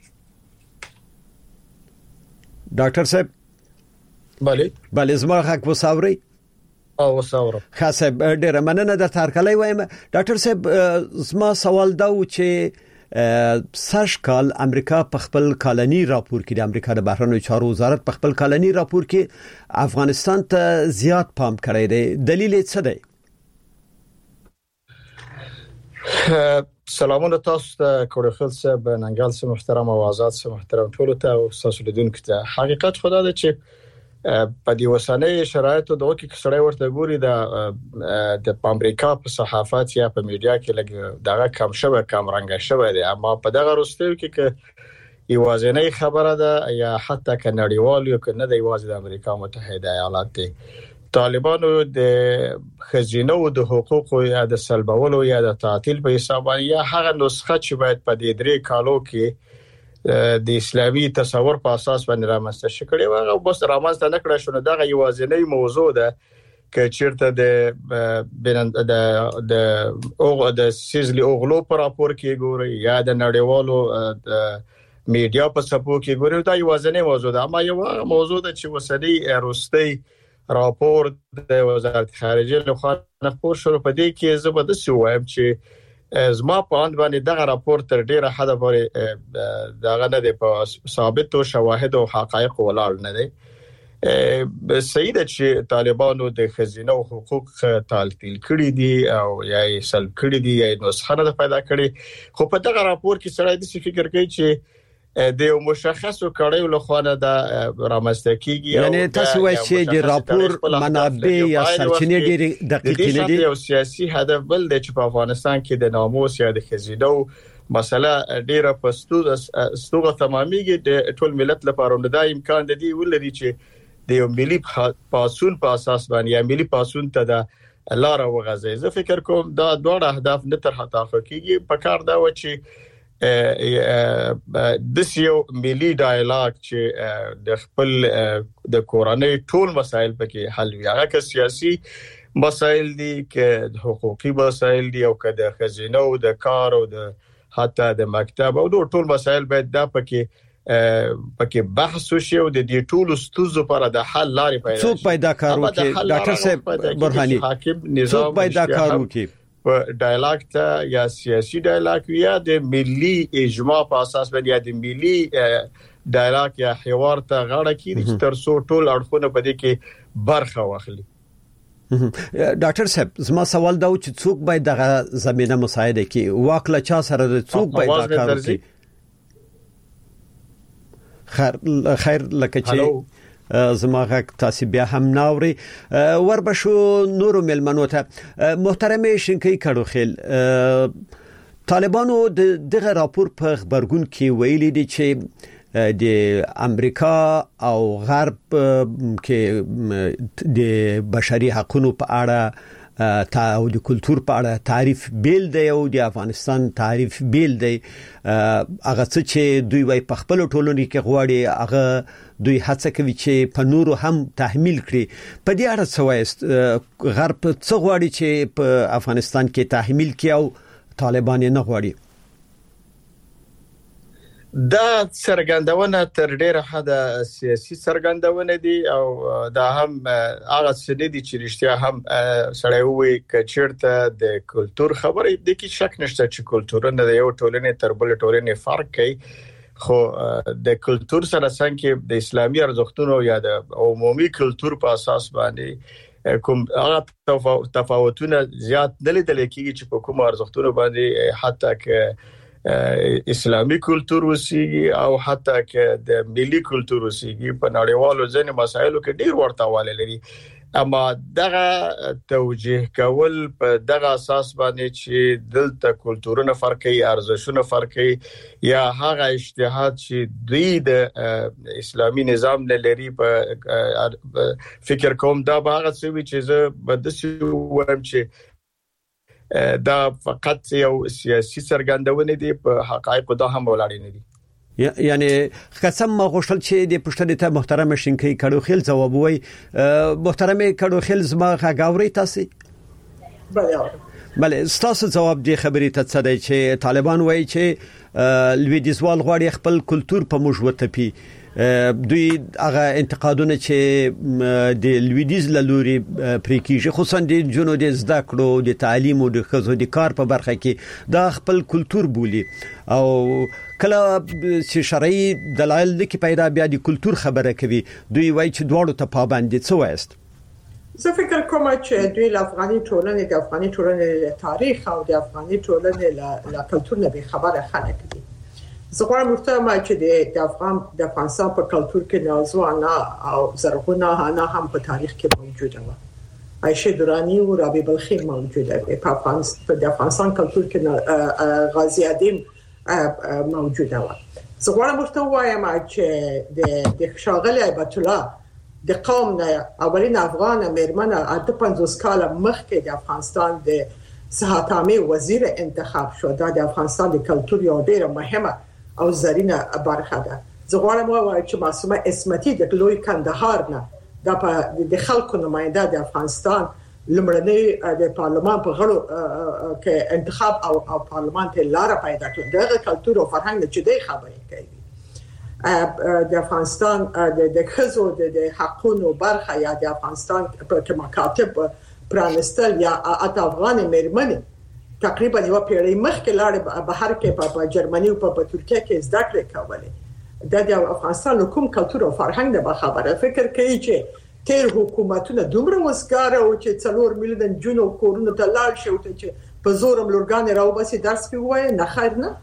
ډاکټر صاحب bale bale زما حق وساوري او وساوره خاصه ډیره مننه د تارکلای وایم ډاکټر صاحب زما سوال دا و چې سش کال امریکا په خپل کالنی راپور کې د امریکا د بهرنیو چارو وزارت په خپل کالنی راپور کې افغانستان ته زیات پام کړی دی دلیل څه دی سلامونه تاسو ته کورخل صاحب ننګال سم محترم او آزاد سم محترم ټول ته او تاسو لیدونکو ته حقیقت خدا ده چې په دې وسانه شرایطو د وکی کسړی ورته ګوري د د امریکا په صحافت یا په میډیا کې لګ دغه کم شوه کم رنګ شوه دي اما په دغه وروستیو کې ک یوازینی خبره ده یا حتی ک نړیوال یو ک نه د یوازې د امریکا متحده ایالات دي طالبانو د خزینه او د حقوقو یا د سلبولو یا د تعطیل په حساب یا هغه نسخه چې باید په دې درې کالو کې د اسلامي تصور په اساس باندې رامنځته شکړي و او بس رامنځته نکړه شو دغه یوازینی موضوع ده چې چیرته د بینند د د او د سیزلی اوغلو پر راپور کې ګوري یا د نړیوالو د میډیا په سپو کې ګوري دا یوازینی موضوع ده اما یو موضوع ده چې وسدي روستي راپور د وزارت خارجه له خوا خبر شروع پدې کې زبردست وایم چې زما په اند باندې دغه راپور تر ډیره حد پورې دغه نه دی په ثابت او شواهد او حقایق ولاړ نه دی سید چې طالبانو د خزینه او حقوق تعطیل کړي دي او یا یې سلب کړي دي یا نسخه نه پیدا کړي خو په دغه راپور کې سره د فکر کوي چې د یو مشخصو کړیو له خوا د رامنځته کیږي. یعنی تاسو وایي چې د راپور منابع یا سرچینې ډېرې دقیقې نه دي. یو سیاسي هدف بل د چې په افغانستان کې د ناموس یا د خزیدو مسله ډیره پستوغه ستوغه تمامېږي. د ټول ملت لپاره د امکان د دې ولري چې د یو ملي پاسون په اساس باندې یا ملي پاسون ته د لار وغځي. زه فکر کوم دا دوه اهداف نه تر حتی کېږي. په کار دا و چې د سیو ملي ډایلاګ چې د خپل د کورنۍ ټول مسایل پکې حل وي. هغه که سیاسي مسایل دي که حقوقي مسایل دي او که د خزینه او د کار او د حتی د مکتب او د ټول مسایل باید دا پکې پکې بحث وشي او د دې ټول ستونزو لپاره د حل لارې پیدا شي. څوک پیدا کارو کې ډاکټر صاحب برهاني څوک پیدا کارو کې په ډایلاګ ته یا سیاسي ډایلاګ یا د ملي اجماع په اساس باندې یا د ملي ډایلاګ یا حوار ته غاړه کیږي چې تر څو ټول اړخونه په دې کې برخه واخلي. ډاکټر صاحب زما سوال دا و چې څوک باید دغه زمينه مساعده کوي واک له چا سره د څوک باید دا کار وکړي. خیر خیر لکه چې زما غږ تاسو بیا هم ناوري وربشو نورو ملمنو ته محترم شینکی کړوخیل طالبانو دغه راپور په خبرګون کې ویلي دي چې د امریکا او غرب کې د بشري حقوقو په اړه او د کلچر په اړه تعریف بیل دی او د افغانستان تعریف بیل دی. هغه څه چې دوی وايي په خپل ټولنې کې غواړي هغه دوی هڅه کوي چې په نورو هم تحمیل کړي. په دې اړه څه وایي؟ غرب څه غواړي چې په افغانستان کې تحمیل کړي او طالبان نه غواړي؟ دا څرګندونه تر ډیره حده سیاسي څرګندونه دي او دا هم هغه څه دي چې رښتیا هم سړی وایي چې چیرته د کلچر خبرې د کې شک نشته چې کلچرونه د یو ټولنې تر بل ټولنې فرق کوي. خو د کلچر سره څنګه د اسلامي ارزښتونو یا د عمومي کلچر په اساس باندې کوم هغه تفاوتونه زیات نه لیدل کېږي چې په کوم ارزښتونو باندې حتی که اسلامي کلچر وسیږي او حتی که د ملي کلچر وسیږي په نړیوالو ځینې مسایلو کې ډیر ورته والی لري. اما دغه توجیه کول په دغه اساس باندې چې دلته کلچرونه فرق کوي ارزښتونه فرق کوي یا هغه اجتهاد چې دوی د اسلامي نظام نه لري په فکر کوم دا به هغه څه وي چې زه به داسې وایم چې دا فقط یو سیاسي څرګندونه دي په حقایقو دا هم ولاړ نه دي. یعنی قسم ما غوښتل چې د پښتنې ته محترم شینکی کړوخیل جواب وای. محترم کړوخیل زما غاوري تاسو بله ستاسو جواب دی خبرې ته څه دی چې طالبان وایي چې لویدیزوال غواړي خپل کلچر په موږ وتپی. دوی هغه انتقادونه چې د لویدیز لوري پرې کیږي خصوصا د جنو د زده کړو د تعلیم او د خزو د کار په برخه کې دا خپل کلچر بولی او کله چې شرعي دلایل د کې پیدا بیا د کلچر خبره کوي دوی وایي چې دواړو ته پابند دي. څه وایست؟ زه فکر کوم چې دوی له افغاني ټولنې د افغاني ټولنې تاریخ او د افغاني ټولنې له کلچر نه به خبره خلک دي. زه غواړم ورته چې د افغان د افغانستان په کلچر کې نازوانه او زرغونه انا هم په تاریخ کې موجوده و. عایشه درانی او رابعه بلخی موجوده و. په افغانستان د افغانستان کلچر کې غازی ادم موجوده و. زه غواړم ورته وایم چې د شاغل ایبت الله د قوم نه اولین افغان مېرمن اته پنځوس کال مخکې د افغانستان د صحت عامه وزیر انتخاب شو. دا د افغانستان د کلچر یو ډیره مهمه او زرینه برخه ده. زه غواړم وایم چې معصومه اسمتي د لوی کندهار نه د د خلکو نماینده د افغانستان لمړنۍ د پارلمان په غړو کې انتخاب او او پارلمان ته لار پیدا کړ. دغه کلچر او فرهنګ چې د خبرې کوي د افغانستان د خزو د حقوقو برخه یا د افغانستان په مکاتب پرانستل یا اته افغان مېرمنې تقریبا یو پیړۍ مخکې لاړې بهر کې په جرمني او په ترکیه کې زده کړې کولې. د افغانستان کوم کلچر او فرهنګ د خبره فکر کوي چې تیر حکومتونه دومره وسګاره او چې څلور میلیون جنو کورونه ته لاړ شي او چې په زورم لورګان راو باسي درس کې وای نه خیر نه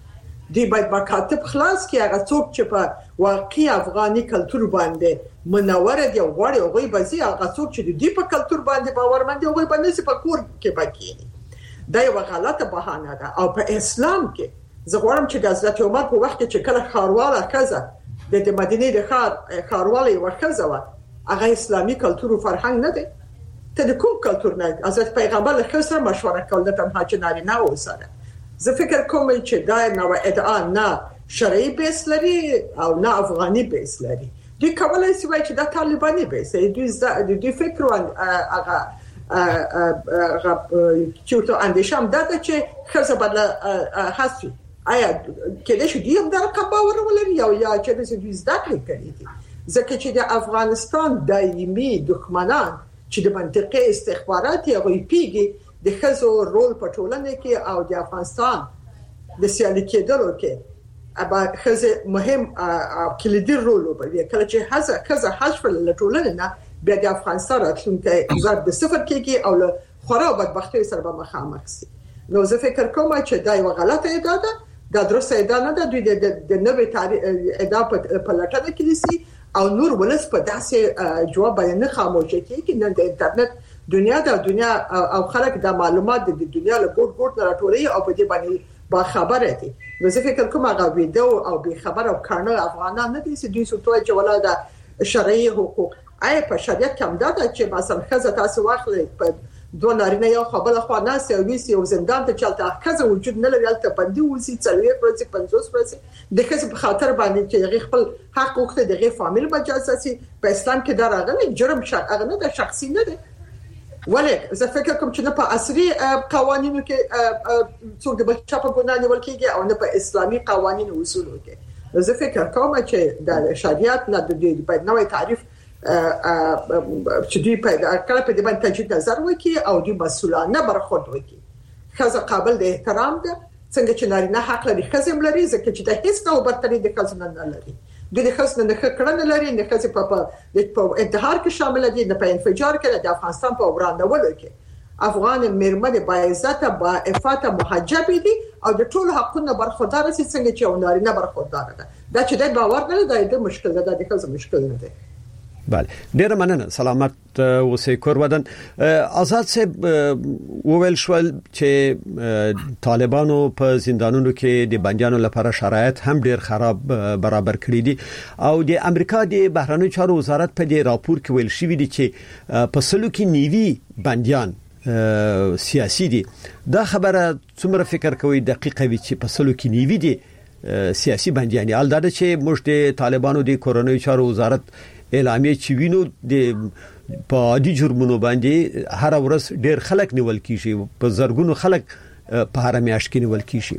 دی باید مکاتب خلاص کړي هغه څوک چې په واقعي افغاني کلچر باندې منور دي او غواړي هغه بزي هغه څوک چې دی په کلچر باندې باورمند دي هغه باندې په کور کې بکینی دا یو غلطه بهانه ده. او په اسلام کې زه غواړم چې د حضرت عمر په وخت کې چې کله خارواله کزه د مدینه د خار خارواله ورخزه و هغه اسلامي کلچر او فرهنګ نه دی. ته د کوم کلچر نه حضرت پیغمبر له سره مشوره کول د تم حاج نارینه و سره. زه فکر کوم چې دا نو ادعا نه شرعي بیس لري او نه افغاني بیس لري. دوی کولای شي چې دا طالباني بیس دی. دوی دوی فکر هغه هغه چې ته اندیشم دا چې خزه بدل حسي آیا کله چې دی هم دا کباور ولري او یا چې د دوی زده کړی دي ځکه چې د افغانستان دایمي دښمنان چې د منطقې استخباراتي او پیګي د خزو رول په ټولنه کې او د افغانستان د سیالي کېدلو کې ابا خزه مهم کلیدي رول وبوي. کله چې خزه خزه حذف له ټولنه نه بیا د افغانستان راتلونکي ضرب د صفر کېږي او له خراب بدبختۍ سره به مخامخ شي. نو زه فکر کوم چې دا یو غلطه ادعا ده. دا درسته ادعا نه ده. دوی د نوې تاریخ ادعا په لټه کې دي او نور ولس په داسې جواب باندې خاموش کیږي. نن د انټرنیټ دنیا د دنیا او خلک د معلومات د دنیا له ګوټ ګوټ نه راټولي او په دې باندې با خبره دي. نو زه فکر کوم هغه ویډیو او به خبر او کارنل افغانان نه دي چې دوی سوتوي چې ولاده شرعي حقوق آی په شریعت کې هم دا چې مثلا خزه تاسو واخلې په دوه نارینه یو خپل خو نه سرویس یو زندان ته چلته خزه وجود نه لري تل بندي وسی څلوي پرځ پنځوس پرځ د خزه په خاطر باندې چې هغه خپل حق وخت دغه فامیل مجازسي په اسلام کې دا راغلی جرم شرع هغه نه د شخصي نه دی. ولی زه فکر کوم چې نه په عصري قوانینو کې څوک د بچا په ګناه نیول کېږي او نه په اسلامي قوانینو اصولو کې. زه فکر کوم چې د شریعت نه د دې په نوې تعریف چې دوی په کله په دې باندې تجدید نظر وکړي او دوی مسؤلانه برخورد وکړي. خزه قابل د احترام ده څنګه چې نارینه حق لري خزه هم لري ځکه چې د هیڅ ډول برتري د خزه نه لري. دوی د خزه نه کړنه لري نه خزه په په انتحار کې شامل دي نه په انفجار کې د افغانستان په وړاندولو کې. افغان مرمن با عزت با عفت محجب دي او د ټولو حقونو برخوردار سي څنګه چې نارینه برخوردار ده. دا چې د باور نه دی د مشکل ده د خزه مشکل نه دی. بله ډیر مننه. سلامت اوسئ کور ودان. آزاد صاحب وویل شول چې طالبانو په زندانونو کې د بنديانو لپاره شرایط هم ډیر خراب برابر کړی دي او د امریکا د بهرنیو چارو وزارت په دې راپور کې ویل شوی دی چې په سلو کې نیوي بنديان سیاسي دي. دا خبره څومره فکر کوي دقیقه وي چې په سلو کې نیوي دي سیاسي بنديان؟ البته چې موږ د طالبانو د کورونی چارو وزارت اعلامیه چې وینو د په عادي جرمونو باندې هر ورځ ډیر خلک نیول کیږي، په زرګونو خلک په هر میاشت کې نیول کیږي.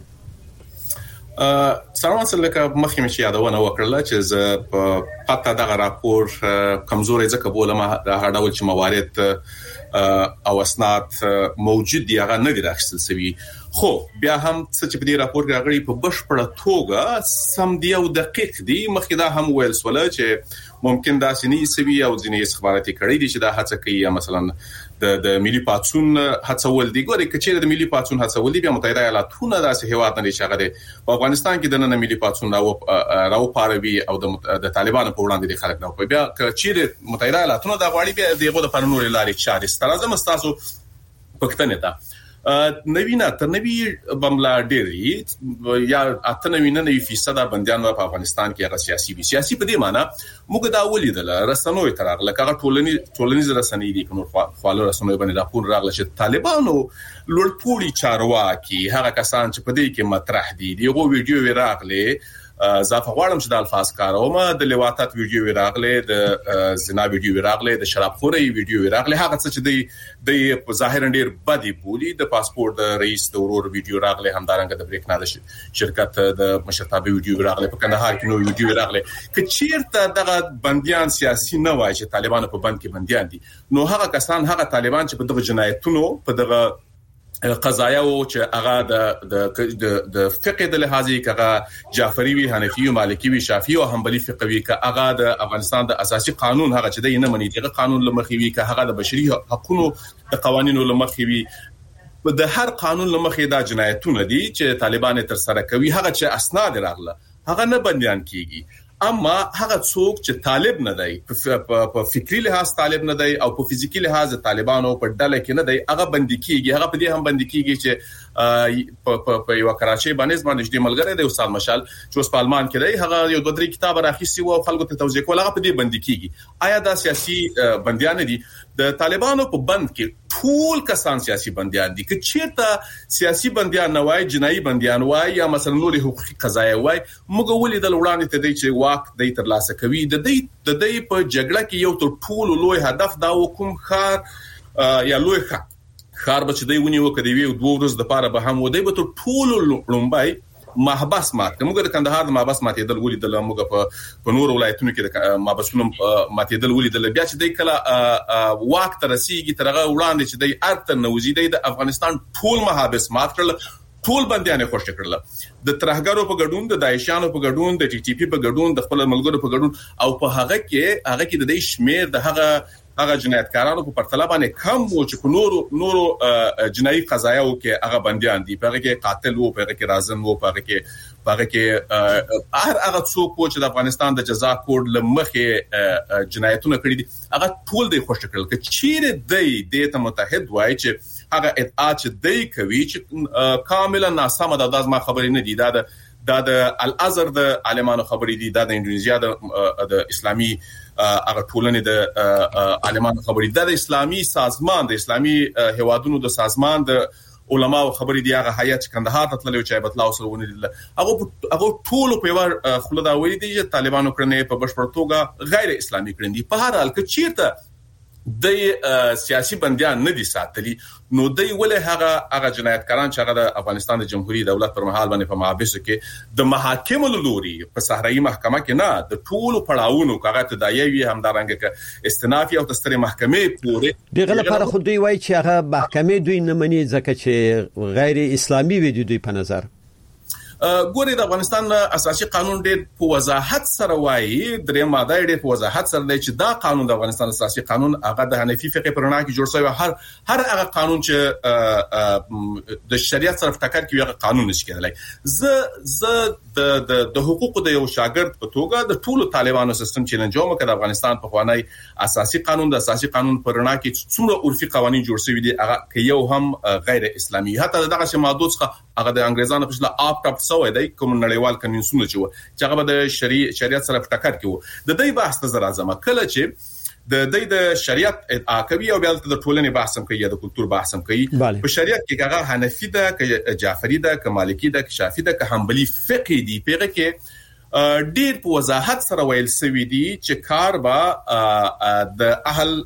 سلام علیکم. مخکې مې یادونه وکړه چې زه په پته دغه راپور کمزوري ځکه بولم هغه ډول چې موارد او اسناد موجود دي هغه نه دي راخصل سوي، خو بیا هم څه چې په دې راپور کې راغلي په بشپړه توګه سم دی او دقیق دي. مخکې دا هم ویل سول چې ممکن دا سني سوي او ځینې استخباراتي کړي دي چې دا هڅه کوي مثلا د د ملي پاتسون هڅول دي. ګوري کچې د ملي پاتسون هڅول دي بیا متحده ایالاتونه داسې هیواد نه شغله دي په افغانستان کې د نن ملي پاتسون راو راو پاروي او د طالبانو په وړاندې د خلک نه بیا کچې د متحده ایالاتونه د غواړي بیا دغه د پرنور لارې چارې ستاسو مستاسو پښتنه تا نوینا تر نوی بملا ډيري یا اته نوینه نوی فیصد بنديان په افغانستان کې هغه سیاسي وي. سیاسي په دې معنی موږ دا ولیدل رسنوي ترغله کغه ټولني ټولنیز رسنۍ دي کوم خپل رسنوي باندې راپور راغله چې طالبانو لوړپوړي چارواکي هغه کسان چې په دې کې مطرح دي دغه ویډیو راغله اضافه غواړم چې د الفاظ کارومه د لواتات ویډیو راغله د زنا ویډیو راغله د شرابخوري ویډیو راغله هغه څه چې د ظاهرا ډیر بدی بولی د پاسپورت د رئیس د ورور ویډیو راغله همدارنګه د بریکنا د شرکت د مشرتابه ویډیو راغله په کندهار کې نو ویډیو راغله چې چیرته دغه بنديان سیاسي نه وای چې طالبان په بند کې بنديان دي نو هغه کسان هغه طالبان چې په دغه جنایتونو په دغه قضایا او چې هغه د د د فقه د لحاظي کغه جعفری وی حنفی او مالکی وی شافعی او حنبلی فقه وی ک هغه د افغانستان د اساسي قانون هغه چې د نه منی دغه قانون لمخې وی ک هغه د بشري حقوقو د قوانینو لمخې وی د هر قانون لمخې دا جنایتونه دي چې طالبان تر سره کوي هغه چې اسناد راغله هغه نه بنديان کیږي اما هغه څوک چې طالب نه دی په فکری لحاظ طالب نه دی او په فزیکی لحاظ طالبانو په ډله کې نه دی هغه بندي کیږي هغه په دې هم بندي کیږي چې په یو کراچي باندې باندې د ملګری دی استاد مشال چې اوس په المان کې دی هغه یو دوه درې کتاب راخیسي او خلکو ته توضیح کول هغه په دې بندي کیږي آیا دا سیاسي بنديان دي د طالبانو په بند کې ټول کسان سیاسي بنديان دي که چیرته سیاسي بنديان نه وای جنایي بنديان وای یا مثلا نوري حقوقي قضايا وای موږ ولې د وړاندې ته دی چې واک د تر لاسه کوي د دې د دې په جګړه کې یو تر ټولو لوی هدف دا وکم خار یا لوی خار خار به چې دی ونیو کدی وی دوه ورځې د پاره به هم ودی به تر ټولو لومبای محبس مات کومه د کندهار د محبس ماتې دل ولې د موږ په په نور ولایتونو کې د محبسونو ماتې دل ولې د بیا چې دی کله واک تر رسیدي ترغه وړاندې چې دی ارته نوزي دی د افغانستان ټول محبس مات کړل ټول بنديان خوشی کړل د ترهګرو په ګډون د داعشانو په ګډون د ټي ټي پی په ګډون د خپل ملګرو په ګډون او په هغه کې هغه کې د دې شمیر د هغه هغه جنایتکارانو په پرتله باندې کم وو چې په نورو نورو جنایي قضایاو کې هغه بنديان دي په هغه کې قاتل وو په هغه کې رازم وو په هغه کې په هغه کې هر هغه څوک چې د افغانستان د جزا کوډ لمخې جنایتونه کړی دي هغه ټول دی خوشی کړل چې چیرې دی د ته متحد وای چې هغه ادعا چې دی کوي چې کاملا ناسمه ده د ما خبرې نه دي دا د دا د الازهر د عالمانو خبرې دي دا د انډونیزیا د د اسلامي هغه ټولنې د عالمانو خبرې ده د اسلامي سازمان د اسلامي هوادونو د سازمان د علماء خبرې دی هغه حیات کندهار ته تللی چې بتلاو سره ونی دي هغه هغه ټول په ور خلدا وې دي چې طالبانو کړنې په بشپړ توګه غیر اسلامي کړندي په هر حال کې چیرته د سیاسي بنديان نه دي ساتلي نو دوی ولې هغه هغه جنایتکاران چې هغه د افغانستان د جمهوریت دولت پر مهال باندې په محابسو کې د محاکمو لوري په صحرایي محکمه کې نه د ټولو پړاوونو هغه تدایوي همدارنګه ک استنافي او تستری محکمې پورې دغه لپاره خو دوی وایي چې هغه محکمې دوی نه مني ځکه چې غیر اسلامي وي دوی په نظر ګوري د افغانستان اساسي قانون ډېر په وضاحت سره وایي درې ماده ډېر په وضاحت سره دی چې دا قانون د افغانستان اساسي قانون هغه د حنفي فقه پر بنا کې جوړ شوی هر هر هغه قانون چې د شریعت سره ټکر کوي هغه قانون نشي کېدلی ز ز د د حقوقو د یو شاګرد په توګه د ټولو طالبانو سیستم چې ننجوم کړه د افغانستان په خوانی اساسي قانون د اساسي قانون پر بنا کې څومره عرفي قوانين جوړ شوی دي هغه یو هم غیر اسلامي حتی دغه شمادو څخه هغه د انګريزانو په شله اپ ټاپ سوې دی کوم نړیوال کنوینسیون چې چې هغه د شریعت سره ټکر کوي د دې بحث ته زرازمه کله چې د دې د شریعت ادعا کوي او بیا د ټولنې بحث هم کوي یا د کلچر بحث هم کوي په شریعت کې هغه حنفي ده ک جعفری ده ک مالکی ده ک شافعی ده ک حنبلی فقهي دي پیغه کې ډیر په وضاحت سره ویل سوي دي چې کار با د اهل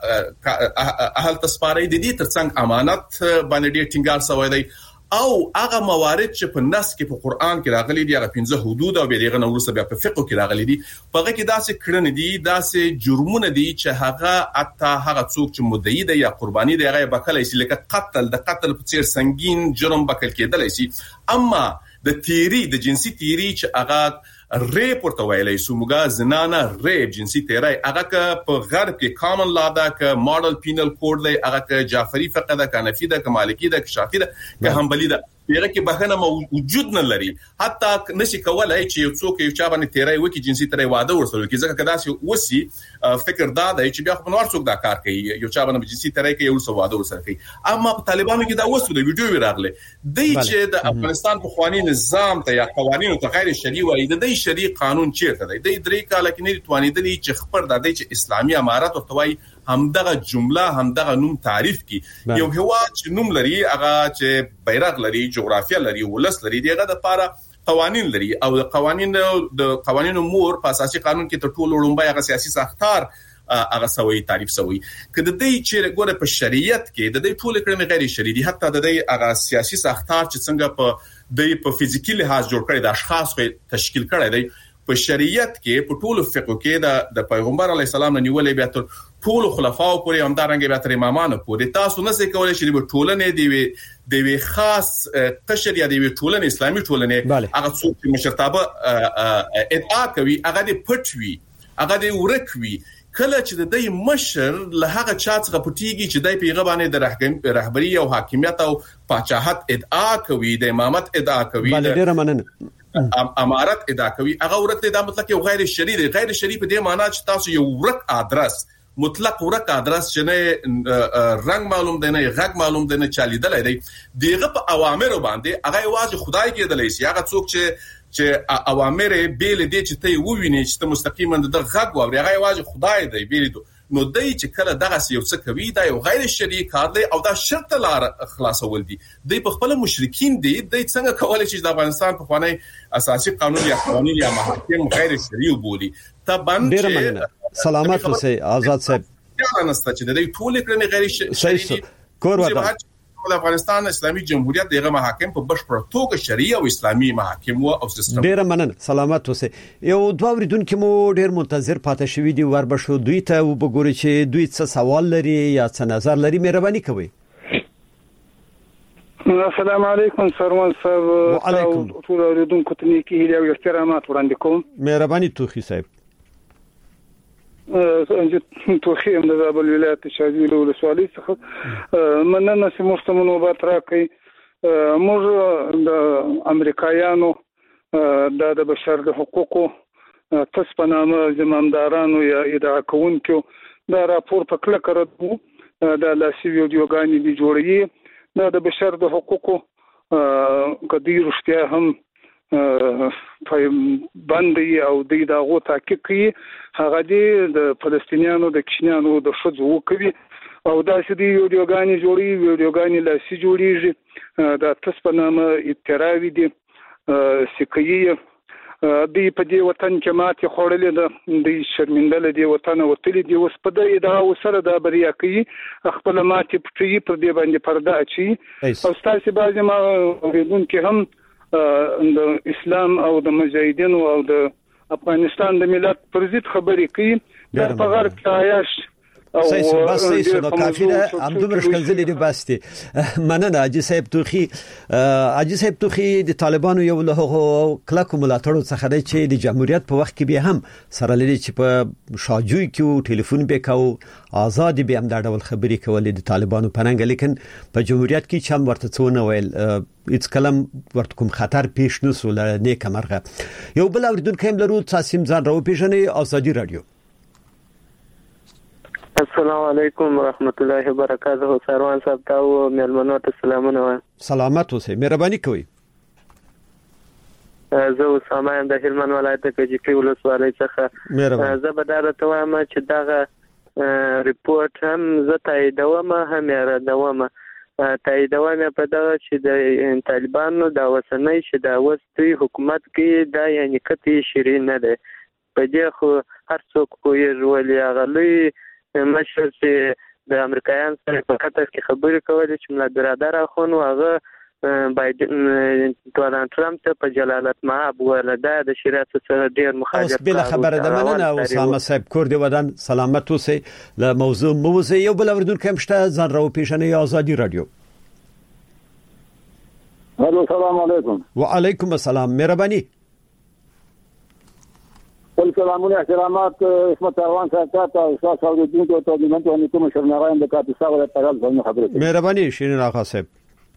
اهل تسپاري دي ترڅنګ امانت باندې ډیر ټینګار سوی دی او هغه موارد چې په نص کې په قران کې راغلي دي هغه پنځه حدود او بیرغه نورسه بیا په فقه کې راغلي دي په هغه کې داسې کړنې دي داسې جرمونه دي چې هغه اته هغه څوک چې مدعي دی یا قرباني دی هغه بکلای شي لکه قتل د قتل په څیر سنگین جرم بکل کېدلی شي اما د تیری د جنسي تیری چې هغه ریپ ورته ویلای سو موږ زنانه ریپ جنسي تیری هغه ک په غرب کې کامن لا دا ک ماډل پینل کوډ دی هغه ک جعفری فقه ده ک حنفي ده ک مالکی ده ک شافعي ده ک حنبلی ده پیغه کې بهنه موجود نه لري حتی نشي کولای چې یو څوک یو چا باندې تیری وکي جنسي تیری واده ورسول کی ځکه کدا سي وسی فکر دا دی چې بیا خو نور څوک دا کار کوي یو چا باندې جنسي تیری کوي یو څو واده ورسول کوي اما په طالبانو کې دا وسو د ویډیو راغله دی چې د افغانستان په قوانين نظام ته یا قوانینو ته غیر شرعي وایي د دې شرعي قانون چیرته دی د درې کال کې نه توانیدلی چې خبر د دې چې اسلامي امارات او توای همدغه جمله همدغه نوم تعریف کی یو هوا چې نوم لري هغه چې بیرغ لري جغرافیه لري ولس لري دغه د لپاره قوانين لري او د قوانين د قوانینو مور په اساسي قانون کې تر ټولو لومبای هغه سیاسي ساختار هغه سوي تعریف سوي کله د دې چې ګوره په شریعت کې د دې ټول کړنې غیر شرعي دي حتی د دې هغه سیاسي ساختار چې څنګه په د په فزیکي لحاظ جوړ کړي د اشخاص په تشکیل کړي دي په شریعت کې په ټولو فقه کې د د پیغمبر علی السلام نه نیولې بیا تر ټولو خلفاو پورې همدارنګ بیا تر امامانو پورې تاسو نه څه کولای شئ د ټولنې دی د وی خاص قشر یا د وی ټولنې اسلامي ټولنې هغه څوک چې مشرتابه ادعا کوي هغه د پټوي هغه د ورکوي کله چې د دې مشر له هغه چا څخه پټیږي چې دای پیغه باندې د رهبری او حاکمیت او پاچاهت ادعا کوي د امامت ادعا کوي د امارت ادعا کوي هغه ورته دا مطلب یو غیر شرعي دی غیر شرعي په دې معنی چې تاسو یو ورک ادرس مطلق ورک ادرس چې نه رنگ معلوم دی نه غږ معلوم دی نه چالیدل دی دغه په اوامر باندې هغه واځي خدای کېدلی شي هغه څوک چې چې اوامر بیل دي چې ته وویني چې ته مستقیما د غږ ووري هغه واځي خدای دی بیل دي نو دای چې کله دغه یو څه کوي دا یو غیر شرعي کار دی او دا شرط لار خلاصول دي د په خپل مشرکین دي د څنګه کولای شي د افغانستان په خوانی اساسي قانون یا قانون یا محاکم غیر شرعي وبولي تبان چې سلامت اوسئ آزاد صاحب یا نسته چې د دې ټول کړنې غیر شرعي کور ودا د افغانستان اسلامي جمهوریت دغه محاکم په بشپړ توګه شرعي او اسلامي محاکم او سیستم ډیر مننه سلامت اوسئ یو دوه وریدونکو مو ډیر منتظر پاتې شوی دی وربشو دوی ته وګورئ چې دوی څه سوال لري یا څه نظر لري مهرباني کوئ السلام علیکم سروان صاحب وعلیکم ټول وریدونکو ته نیکی او احترامات وړاندې کوم مهرباني توخی صاحب انجه توخی هم د بل ولایت شاذوی له ولسوالۍ څخه مننه چې مستمنو بات راکې موږ د امریکایانو د بشر د حقوقو تسپنامه زمامدارانو یا ادعا کوونکو دا راپور په کله کړو د لاسي ویډیوګانې دی جوړي دا د بشر د حقوقو کدی رښتیا هم باندې او د دغه تحقیق کوي هغه د فلسطینیانو د کشنیانو د شذو کوي او دا چې دی ویډیوګانې جوړي ویډیوګانې لاسي جوړیږي دا تاسو په نامه اعتراوي دي سکیي دی په دې وطن کې ماته خورلې ده د شرمندل دی وطن وتلې دی اوس په دې دا وسره د بریا کوي خپل ماته پټي پر دې باندې پرده اچي او تاسو باندې ما ورېدون کې هم د اسلام او د مجاهدینو او د افغانستان د ملت پر ضد خبرې کوي د پغار کایش او بس سه نو کافی ده هم دومره شکلزلې دی بستی مننه اجي صاحب توخي اجي صاحب توخي د طالبانو یو له کلکو ملاتړو څخه دی چې د جمهوریت په وخت کې به هم سره لري چې په شاجوي کې ټلیفون به کاو آزاد به هم دا ډول خبرې کولې د طالبانو پننګ لیکن په جمهوریت کې چې هم ورته څونه ویل هیڅ کلم ورته کوم خطر پیش نسو ل نیک مرغه یو بل اوریدونکو هم لرو تاسو ځان راو پیژنې ازادي رادیو السلام علیکم ورحمت الله وبرکاته سروان صاحب تاسو مېلمنو ته سلامونه سلامت اوسئ مهرباني کوئ زه اسامه د هلمند ولایت کې چې ولسوالۍ څخه زه به دا راته وایم چې دغه ریپورت هم زه تاییدوم هم یې ردوم تاییدوم په دغه چې د طالبانو د وسنۍ چې د وستي حکومت کې دا یعنی کتی شری نه ده په دې خو هر څوک کوی ولې غلي مشر چې د امریکایان سره په کتر کې خبرې کولې چې مل برادر اخون هغه بایدن ډونالد ټرمپ ته په جلالت مآب ولدا د شریعت سره ډیر مخالفت اوس بل خبره ده مننه اسامه صاحب کور دی ودان سلامت اوسئ له موضوع موضوع یو بل اوردونکو هم شته ځان راو پیژنې آزادي رادیو الو السلام علیکم وعلیکم السلام مهرباني السلام علیکم احترامات اسمت روان صاحب ته او تاسو اوریدونکو ته د منځ باندې کوم شرناغان د کاپیسا ولې ترال څنګه خبرې مهرباني شیرین آقا صاحب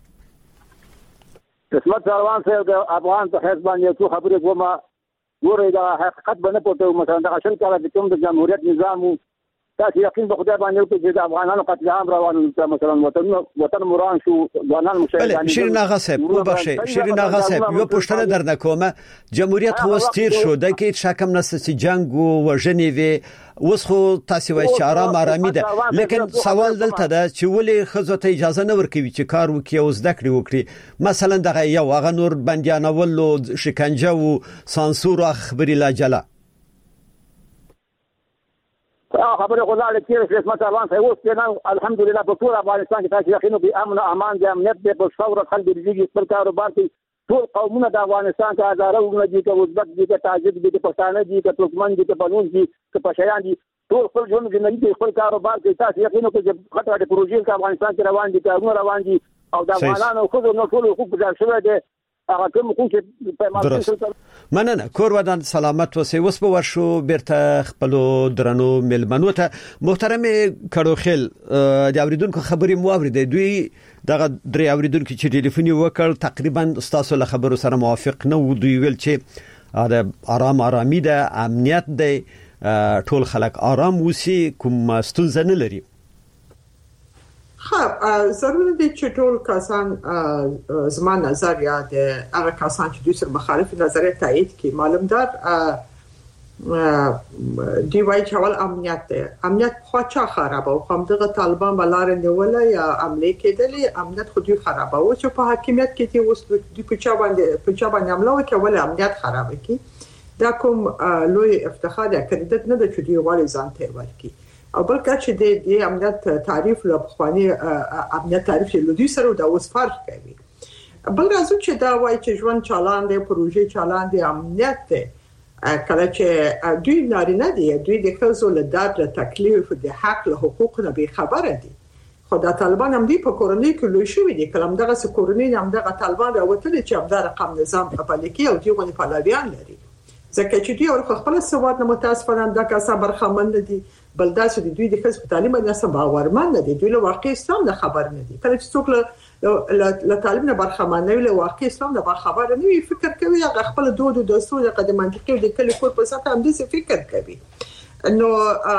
اسمت روان صاحب د افغان ته حزب باندې څو خبرې کومه ګورې دا حقیقت باندې پټو مثلا د شل کاله د کوم د جمهوریت نظام تاسو یقین په خدای باندې چې د افغانانو قتل عام روان مثلا وطن وطن مران شو ځوانان مشاهدان شیرین آقا صاحب وبخښئ شیرین آقا صاحب یو پښتنه درنه کومه جمهوریت خو ستیر شو د کې شکم نسته چې جنگ او وژنې وي اوس خو تاسو وایي چې آرام آرامي ده لیکن سوال دلته ده چې ولې خزو ته اجازه نه ورکوي چې کار وکړي او زده کړې وکړي مثلا دغه یو هغه نور بندیانول او شکنجه او سانسور او خبري لا جلا خبره غواړي چې رئیس مطلبان ته اوس نه الحمدلله په ټول افغانستان کې تاسو یقینو به امن او امان دي امنیت به په ثوره خلک دي خپل کاروبار کوي ټول قومونه د افغانستان ته هزارونه دي چې ازبک دي چې تاجک دي چې پښتانه دي چې ترکمن دي چې بلوچ دي چې پښتیان دي ټول خپل ژوند کې خپل کاروبار کوي تاسو یقینو کې خطر د پروژې په افغانستان کې روان دي کارونه روان دي او د افغانانو خو نو ټول حقوق ځای شوی دي هغه کوم چې په مارکیټ مننه کور ودان سلامت وسی وس په ورشو بیرته خپل درنو ملمنو ته محترم کړوخل د اوریدونکو خبري مو اوریدې دوی دغه درې اوریدونکو چې ټلیفون وکړ تقریبا تاسو له خبرو سره موافق نه و دوی ویل چې دا آرام آرامي ده امنیت ده ټول خلک آرام وسی کوم ستونزه نه لري ها ضروري دي چې ټول کسان زما نظر یا د هغه کسان چې دوی سره مخالف نظر تایید کی معلومدار دی وای چې اول امنیت ده امنیت خو چا خراب او هم دغه طالبان بلار نیول یا عمله کېدلې امنیت خو دوی خراب او چې په حاکمیت کې تی اوس دوی په چا باندې په چا باندې عمله وکړي ول امنیت خراب کی دا کوم لوی افتخار یا کړدت نه د چې دی وایي ځان ته ورکی او بل کچې د دې امنیت تعریف له خواني امنیت تعریف له دوی سره د اوس فرق کوي بل راځو چې دا وایي چې ژوند چالان دی پروژې چالان دی امنیت دی کله چې دوی نارینه دي دوی د خپل له درد له تکلیف د حق له حقوق نه به خبره دي خو د طالبان هم دی په کورنۍ کې لوي شوی دي کلم دغه کورنۍ هم دغه طالبان راوتل چې هم د رقم نظام په پالیکي او دیونه پلاویان لري ځکه چې دوی ور خپل سواد نه متاسفانه د کاسه برخمن دي بل داسې د دوی د خصوص تعلیم نه سم باورمن دي دوی له واقع اسلام نه خبر نه دي کله چې څوک له تعلیم نه برخمن نه له واقع اسلام نه خبر نه وي فکر کوي هغه خپل دود او دستور د منطقي د کلی کور په ساته هم دې فکر کوي نو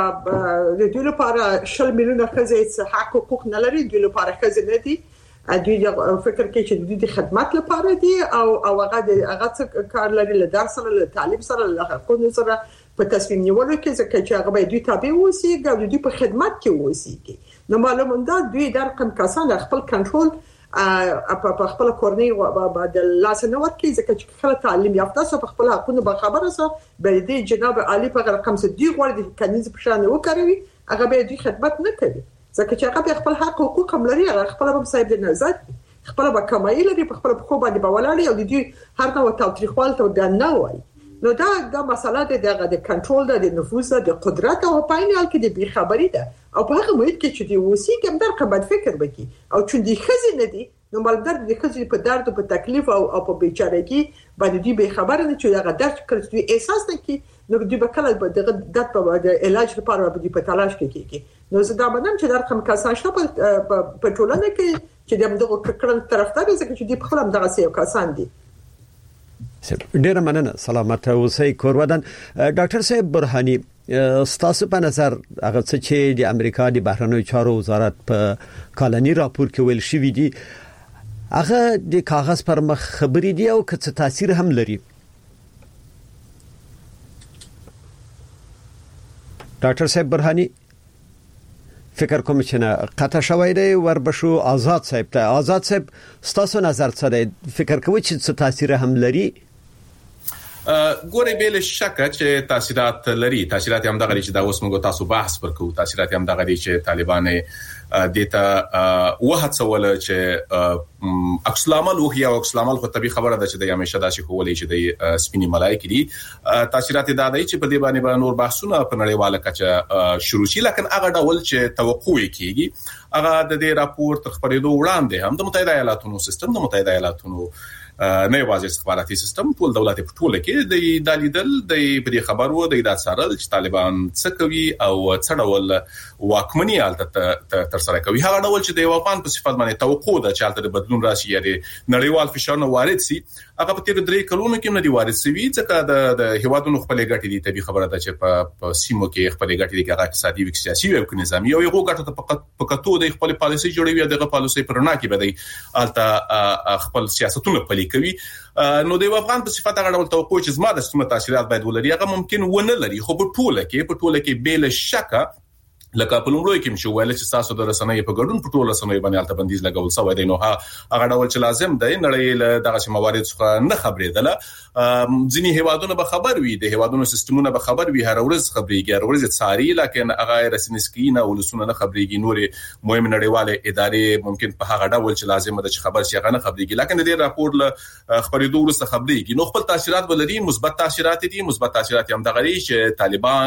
د دوی لپاره شل میلیونه خزې حق حقوق نه لري دوی لپاره خزې نه دي دوی فکر کوي چې دوی د خدمت لپاره دي او او هغه هغه کار لري له درس سره له تعلیم سره له حقوق سره په تصمیم نیولو کې ځکه چې هغه به دوی تابع اوسي او دوی په خدمت کې اوسي نو معلومه ده دوی در کوم کسان خپل کنټرول په خپل کورنۍ بعد لاس نه ورکړي ځکه چې خپل تعلیم یافته سو په خپل حقوقو به خبره سو به دې جناب عالی په رقم صدیق ورته کنيز په شان وکړي هغه به دوی خدمت نه کوي ځکه چې هغه خپل حق حقوق هم لري هغه خپل به صاحب د نظر خپل به کمایي لري په خپل خو باندې بولاړي او دوی هر نوع تاریخوال ته د نه وای نو دا د مسله د د کنټرول د نفوذ د قدرت او پاینال کې د بي خبري ده او په هغه موږ کې چې دی وسی کوم در قبل فکر وکي او چې دی خزینه دي نو مالدار د خزینې په درد او په تکلیف او په بیچارهګي باندې دی به خبره نه چې هغه درد کړی احساس نه کی نو دی به کله د د په علاج لپاره به دی په تلاش کې کیږي نو زه دا باندې چې در کوم کسان شته په ټولنه کې چې دغه کړن طرفدار ځکه چې دی په خپل دغه سیو کسان دي ډیره مننه سلامت اوسئ کورودان ډاکټر صاحب برهانی ستاسو په نظر هغه چې د امریکا د بهرنیو چارو وزارت په کالنی راپور کې ویل شوی دی هغه د کاغذ پر مخ خبرې دی او که څه تاثیر هم لري ډاکټر صاحب برهانی فکر کوم چې نه قطع شوی دی وربشو آزاد صاحب ته آزاد صاحب ستاسو نظر څه دی فکر کوئ چې څه تاثیر هم لري ګورې بیل شک چې تاثیرات لري تاثیرات هم دغه چې دا اوس موږ تاسو بحث وکړو تاثیرات هم دغه چې طالبان دیتا وهڅول چې عکس العمل او یا عکس العمل خو طبي خبره ده چې د همیشه دا شي کولای چې د سپینی ملایکی دي تاثیرات دا دی چې په دې باندې به نور بحثونه په نړیواله کچه شروع شي لکه هغه ډول چې توقع کیږي هغه د دې راپور تر خبرېدو وړاندې هم د متحده ایالاتونو سیستم د متحده ایالاتونو نه یوازې استخباراتي سیستم ټول دولت په ټوله کې د دالیدل د په خبرو د ادارې سره چې طالبان څه کوي او څه ډول واکمنۍ حالت تر سره کوي هغه ډول چې د افغان په صفات باندې توقع ده چې حالت بدلون راشي یا نړیوال فشار نه وارد شي هغه په تیر درې کلونو کې نه دی وارد شوی ځکه د هیوادونو خپل ګټې دي طبي خبره ده چې په سیمو کې خپل ګټې دي هغه اقتصادي او سیاسي او نظامی او یو ګټه ته پکاتو د خپل پالیسي جوړوي دغه پالیسي پرنا کې بده الته خپل سیاستونه پلي کوي نو د افغان په صفات هغه ډول توقع چې زما د ستونزې تاثیرات باید ولري هغه ممکن ونه لري خو په ټوله کې په ټوله کې بل شک لکه په لومړی کې مشو ویل چې تاسو د رسنۍ په ګډون په ټوله رسنۍ باندې الته بندیز لګول سوی دی نو هغه ډول چې لازم دی نړۍ دغه موارد څخه نه خبرېدله ځینی هیوادونه به خبر وي د هیوادونو سیستمونه به خبر وي هر ورځ خبريږي هر ورځ څاري لکه هغه رسمي سکینه ولسونه نه خبريږي نورې مهم نړیواله ادارې ممکن په هغه ډول چې لازم ده چې خبر شي هغه نه خبريږي لکه د دې راپور له خبرېدو وروسته خبريږي نو خپل تاثیرات ولري مثبت تاثیرات دي مثبت تاثیرات هم دغه لري چې طالبان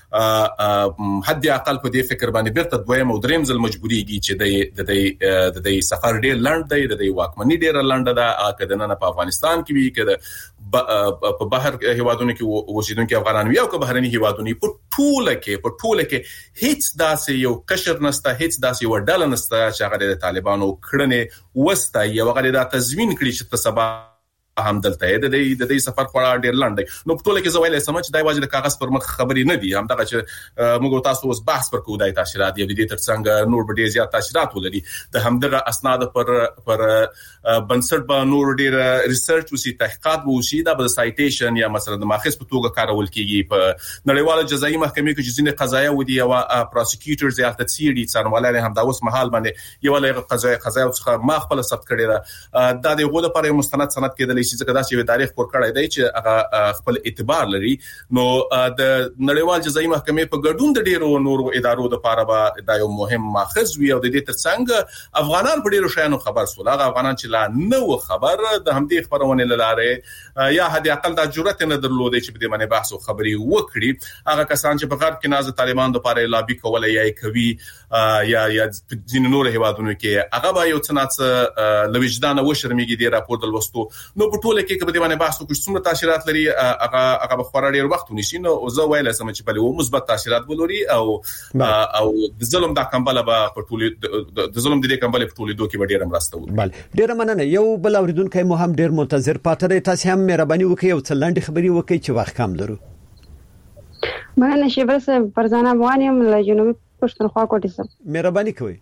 حد اقل په دې فکر باندې بیرته دویم او دریم ځل مجبوريږي چې د د د سفر ډیر لاند دی د واکمنۍ ډیر لاند ده کله نه په افغانستان کې وی کده په بهر هیوادونو کې اوسیدونکو افغانان وی او که بهرني هیوادونو په ټوله کې په ټوله کې هیڅ داسې یو قشر نسته هیڅ داسې یو ډله نسته چې هغه د طالبانو کړنې وسته یو هغه د تضمین کړي چې تسبا هم دلته د دې د دې سفر خورا ډیر لاند نو په ټوله کې زویل سم چې دای واجب د کاغذ پر مخ خبرې نه دي هم دغه چې موږ تاسو اوس بحث پر کوو د تاشرات دی د دې ترڅنګ نور به ډیر زیات تاشرات ولري د همدغه اسناد پر پر بنسټ به نور ډیر ریسرچ وسی تحقیقات وشي دا به سایټیشن یا مثلا د ماخذ په توګه کارول کیږي په نړیواله جزایي محکمې کې چې ځینې قضایا ودی او پروسیکیوټرز یا تسیری څارنوالان هم دا اوس محل باندې یو لږه قضایا قضایا څخه ما خپل ثبت کړی دا د غوډه پر مستند سند کېدل شي ځکه دا چې تاریخ کور کړی دی چې هغه خپل اعتبار لري نو د نړیوال جزایي محکمې په ګډون د ډیرو نورو ادارو د لپاره به دا یو مهم ماخذ وي او د دې ترڅنګ افغانان په ډیرو شیانو خبر سول هغه افغانان چې لا نو خبر د همدې خبرونه لاره یا حد اقل د جرأت نه درلودي چې په دې باندې بحث او خبري وکړي هغه کسان چې په غرب کې ناز طالبان د لپاره لابي کولای یا کوي یا یا ځین نور هیوادونو کې هغه به یو څنګه لوجدان او شرمېږي دی راپور د لوستو نو په ټوله کې په دې باندې بحث وکړو څومره تاثیرات لري هغه هغه به خورا ډیر وخت ونیسي نو زه ویل سم چې په لور مثبت تاثیرات ولري او او د ظلم د کمبله به په ټوله د ظلم د کمبله په ټوله دوه کې ډیر مرسته وکړي بله ډیر مننه یو بل اوریدونکو مو هم ډیر منتظر پاتې دی تاسو هم مهرباني وکړئ او څه لاندې خبري وکړئ چې وخت کم لرو مننه شیبه صاحب فرزانه افغانیم له جنوبي پښتونخوا کوټې سم مهرباني کوئ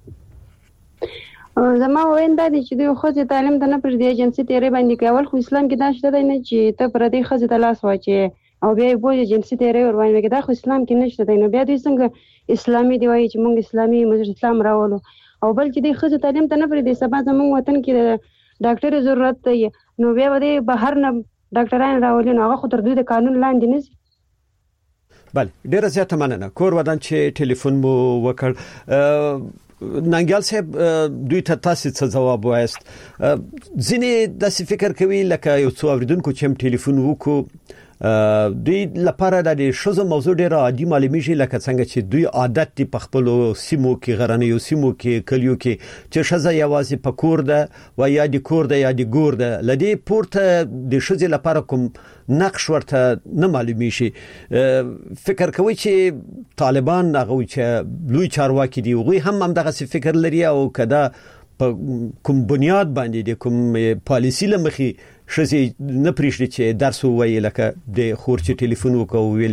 زما ویندا دي چې دوی خو تعلیم ته نه پر دی جنسي تیری باندې کول خو اسلام کې دا شته دی نه چې ته پر دې خزه د لاس واچي او بیا بوجي جنسي تیری ور باندې کې دا خو اسلام کې نشته دی نو بیا دوی څنګه اسلامي دی وایي چې موږ اسلامي موږ اسلام راولو او بل چې دوی خزه تعلیم ته نه پر دی سبا زموږ وطن کې ډاکټر ضرورت دی نو بیا ودی بهر نه ډاکټران راولي نو هغه خو تر دوی د قانون لاندې نه بله ډیره زیاته مننه کور ودان چې ټلیفون مو وکړ ننګیال صاحب دوی ته تاسو څه جواب وایست ځینې د فکر کوي لکه یو څو اوریدونکو چې هم ټلیفون وکړو دوی لپاره د شوزو موضوع ډیره عادي معلومیږي لکه څنګه چې دوی عادت دي په خپل سیمو کې غرنیو سیمو کې کلیو کې چې شزه یوازې په کور ده و یا د کور ده یا د ګور ده لدی پورته د شزه لپاره کوم نقش ورته نه معلومیږي فکر کوي چې طالبان هغه چې لوی چارواکي دي وغوي هم هم دغه فکر لري او کدا په کوم بنیاد باندې د کوم پالیسی لمخي شزي نه پریشي چې درس وایي لکه د خورچ ټلیفون وکاو ویل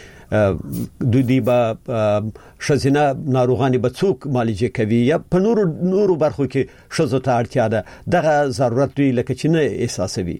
چې دوی دی با شزینه ناروغانی به څوک معالجه کوي یا په نورو نورو برخو کې شزو ته اړتیا ده دغه ضرورت دی لکه چې نه احساسوي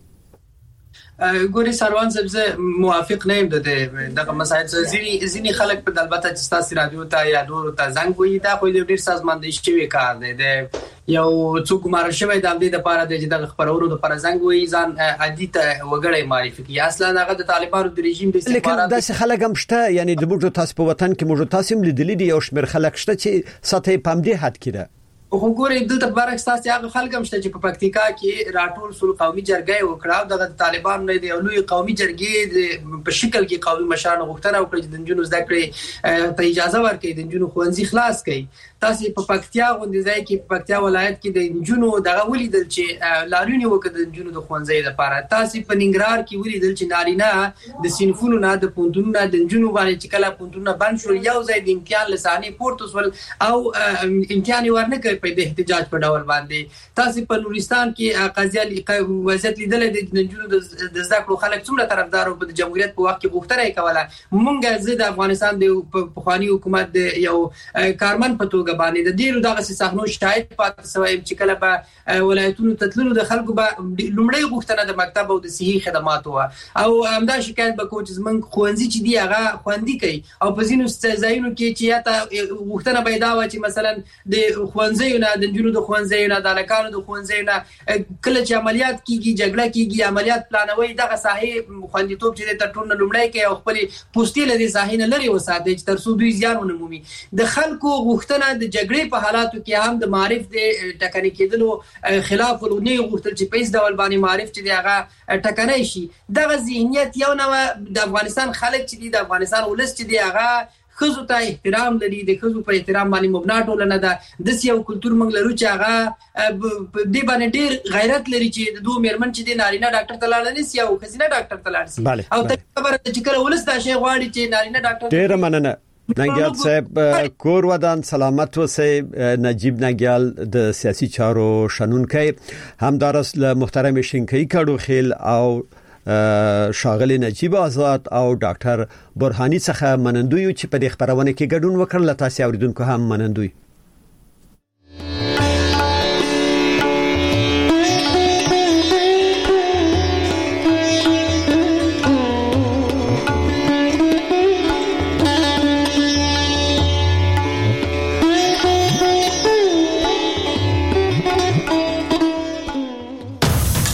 ګوري سروان صاحب موافق نه یم دغه مسایل ځینی ځینی خلک په البته چې تاسو رادیو ته یا نور ته زنګ وایي دا خو ډیر سازماندهي شوی کار دی د یو څوک مار شوی د دې لپاره د دغه خبرونو لپاره زنګ وایي ځان عادي ته وګړی معرفي کی اصلا هغه د طالبانو د رژیم د استخبارات لیکن داسې خلک هم شته یعنی د موږ تاسو په وطن کې موږ تاسو هم لیدلې دي یو شمېر خلک شته چې ساته پام دې حد کړه وګورئ دلته برعکس تاسو هغه خلک هم شته چې په پکتیکا کې راټول سول قومي جرګې وکړه د طالبان نه دی لوی قومي جرګې په شکل کې قومي مشرانو غوښتنه وکړه چې د جنونو زده کړې ته اجازه ورکړي د جنونو خوندزي خلاص کړي تاسو په پکتیا غونډې ځای کې په پکتیا ولایت کې د جنونو دغه ولیدل چې لارونی وکړه د جنونو د خوندزي لپاره تاسو په ننګرهار کې ولیدل چې نارینه د سینفونو نه د پوندونو نه د جنونو باندې چې کله پوندونو باندې شو یو ځای د امتحان لسانې پورته ول او امتحان ورنکړ په د احتجاج په ډول باندې تاسو په نورستان کې قضیه وضعیت لیدل د جنونو د زده کړو خلک څومره طرفدار او د جمهوریت په وخت کې غوښتنه کوله مونږ زه د افغانستان د پخوانی حکومت د یو کارمن په توګه باندې د ډیرو دغه صحنو شاهد پاتې شوی چې کله به ولایتونو تتلونو د خلکو به لومړی غوښتنه د مکتب او د صحي خدماتو او همدا شکایت به کوچ زمنګ خوندزي چې دی هغه خوندي کوي او په ځینو ځایونو کې چې یا ته غوښتنه پیدا و چې مثلا د خوندزي ښوونځیو نه د جنونو د ښوونځیو نه د لکانو د ښوونځیو نه کله چې عملیات کیږي جګړه کیږي عملیات پلانوي دغه ساحې خوندیتوب چې تر ټولو لومړی کې او خپل پوسټي لري ساحې نه لري وساتي چې تر څو دوی زیان ونه مومي د خلکو غوښتنه د جګړې په حالاتو کې هم د معرف د ټکنۍ کېدلو خلاف ولونی غوښتل چې په هیڅ ډول باندې معرف چې هغه ټکنۍ شي دغه ذهنیت یو نو د افغانستان خلک چې د افغانستان ولس چې دی هغه خزو ته احترام لري د خزو په احترام باندې مبنا ټولنه ده د سیاو کلچر موږ لرو چې هغه د باندې ډیر غیرت لري چې د دوه میرمن چې د نارینه ډاکټر ته لاړ نه سیاو خزینه ډاکټر ته لاړ سي او ته خبره چې کله ولس دا شی غواړي چې نارینه ډاکټر ډیر مننه ننګیال صاحب کور ودان سلامت وسه نجیب ننګیال د سیاسي چارو شنونکي همدارس له محترم شینکي کډو خیل او شاغلی نجیب آزاد او ډاکټر برهانی څخه منندوی چې په دې خبرونه کې ګډون وکړل تاسو اوریدونکو هم منندوی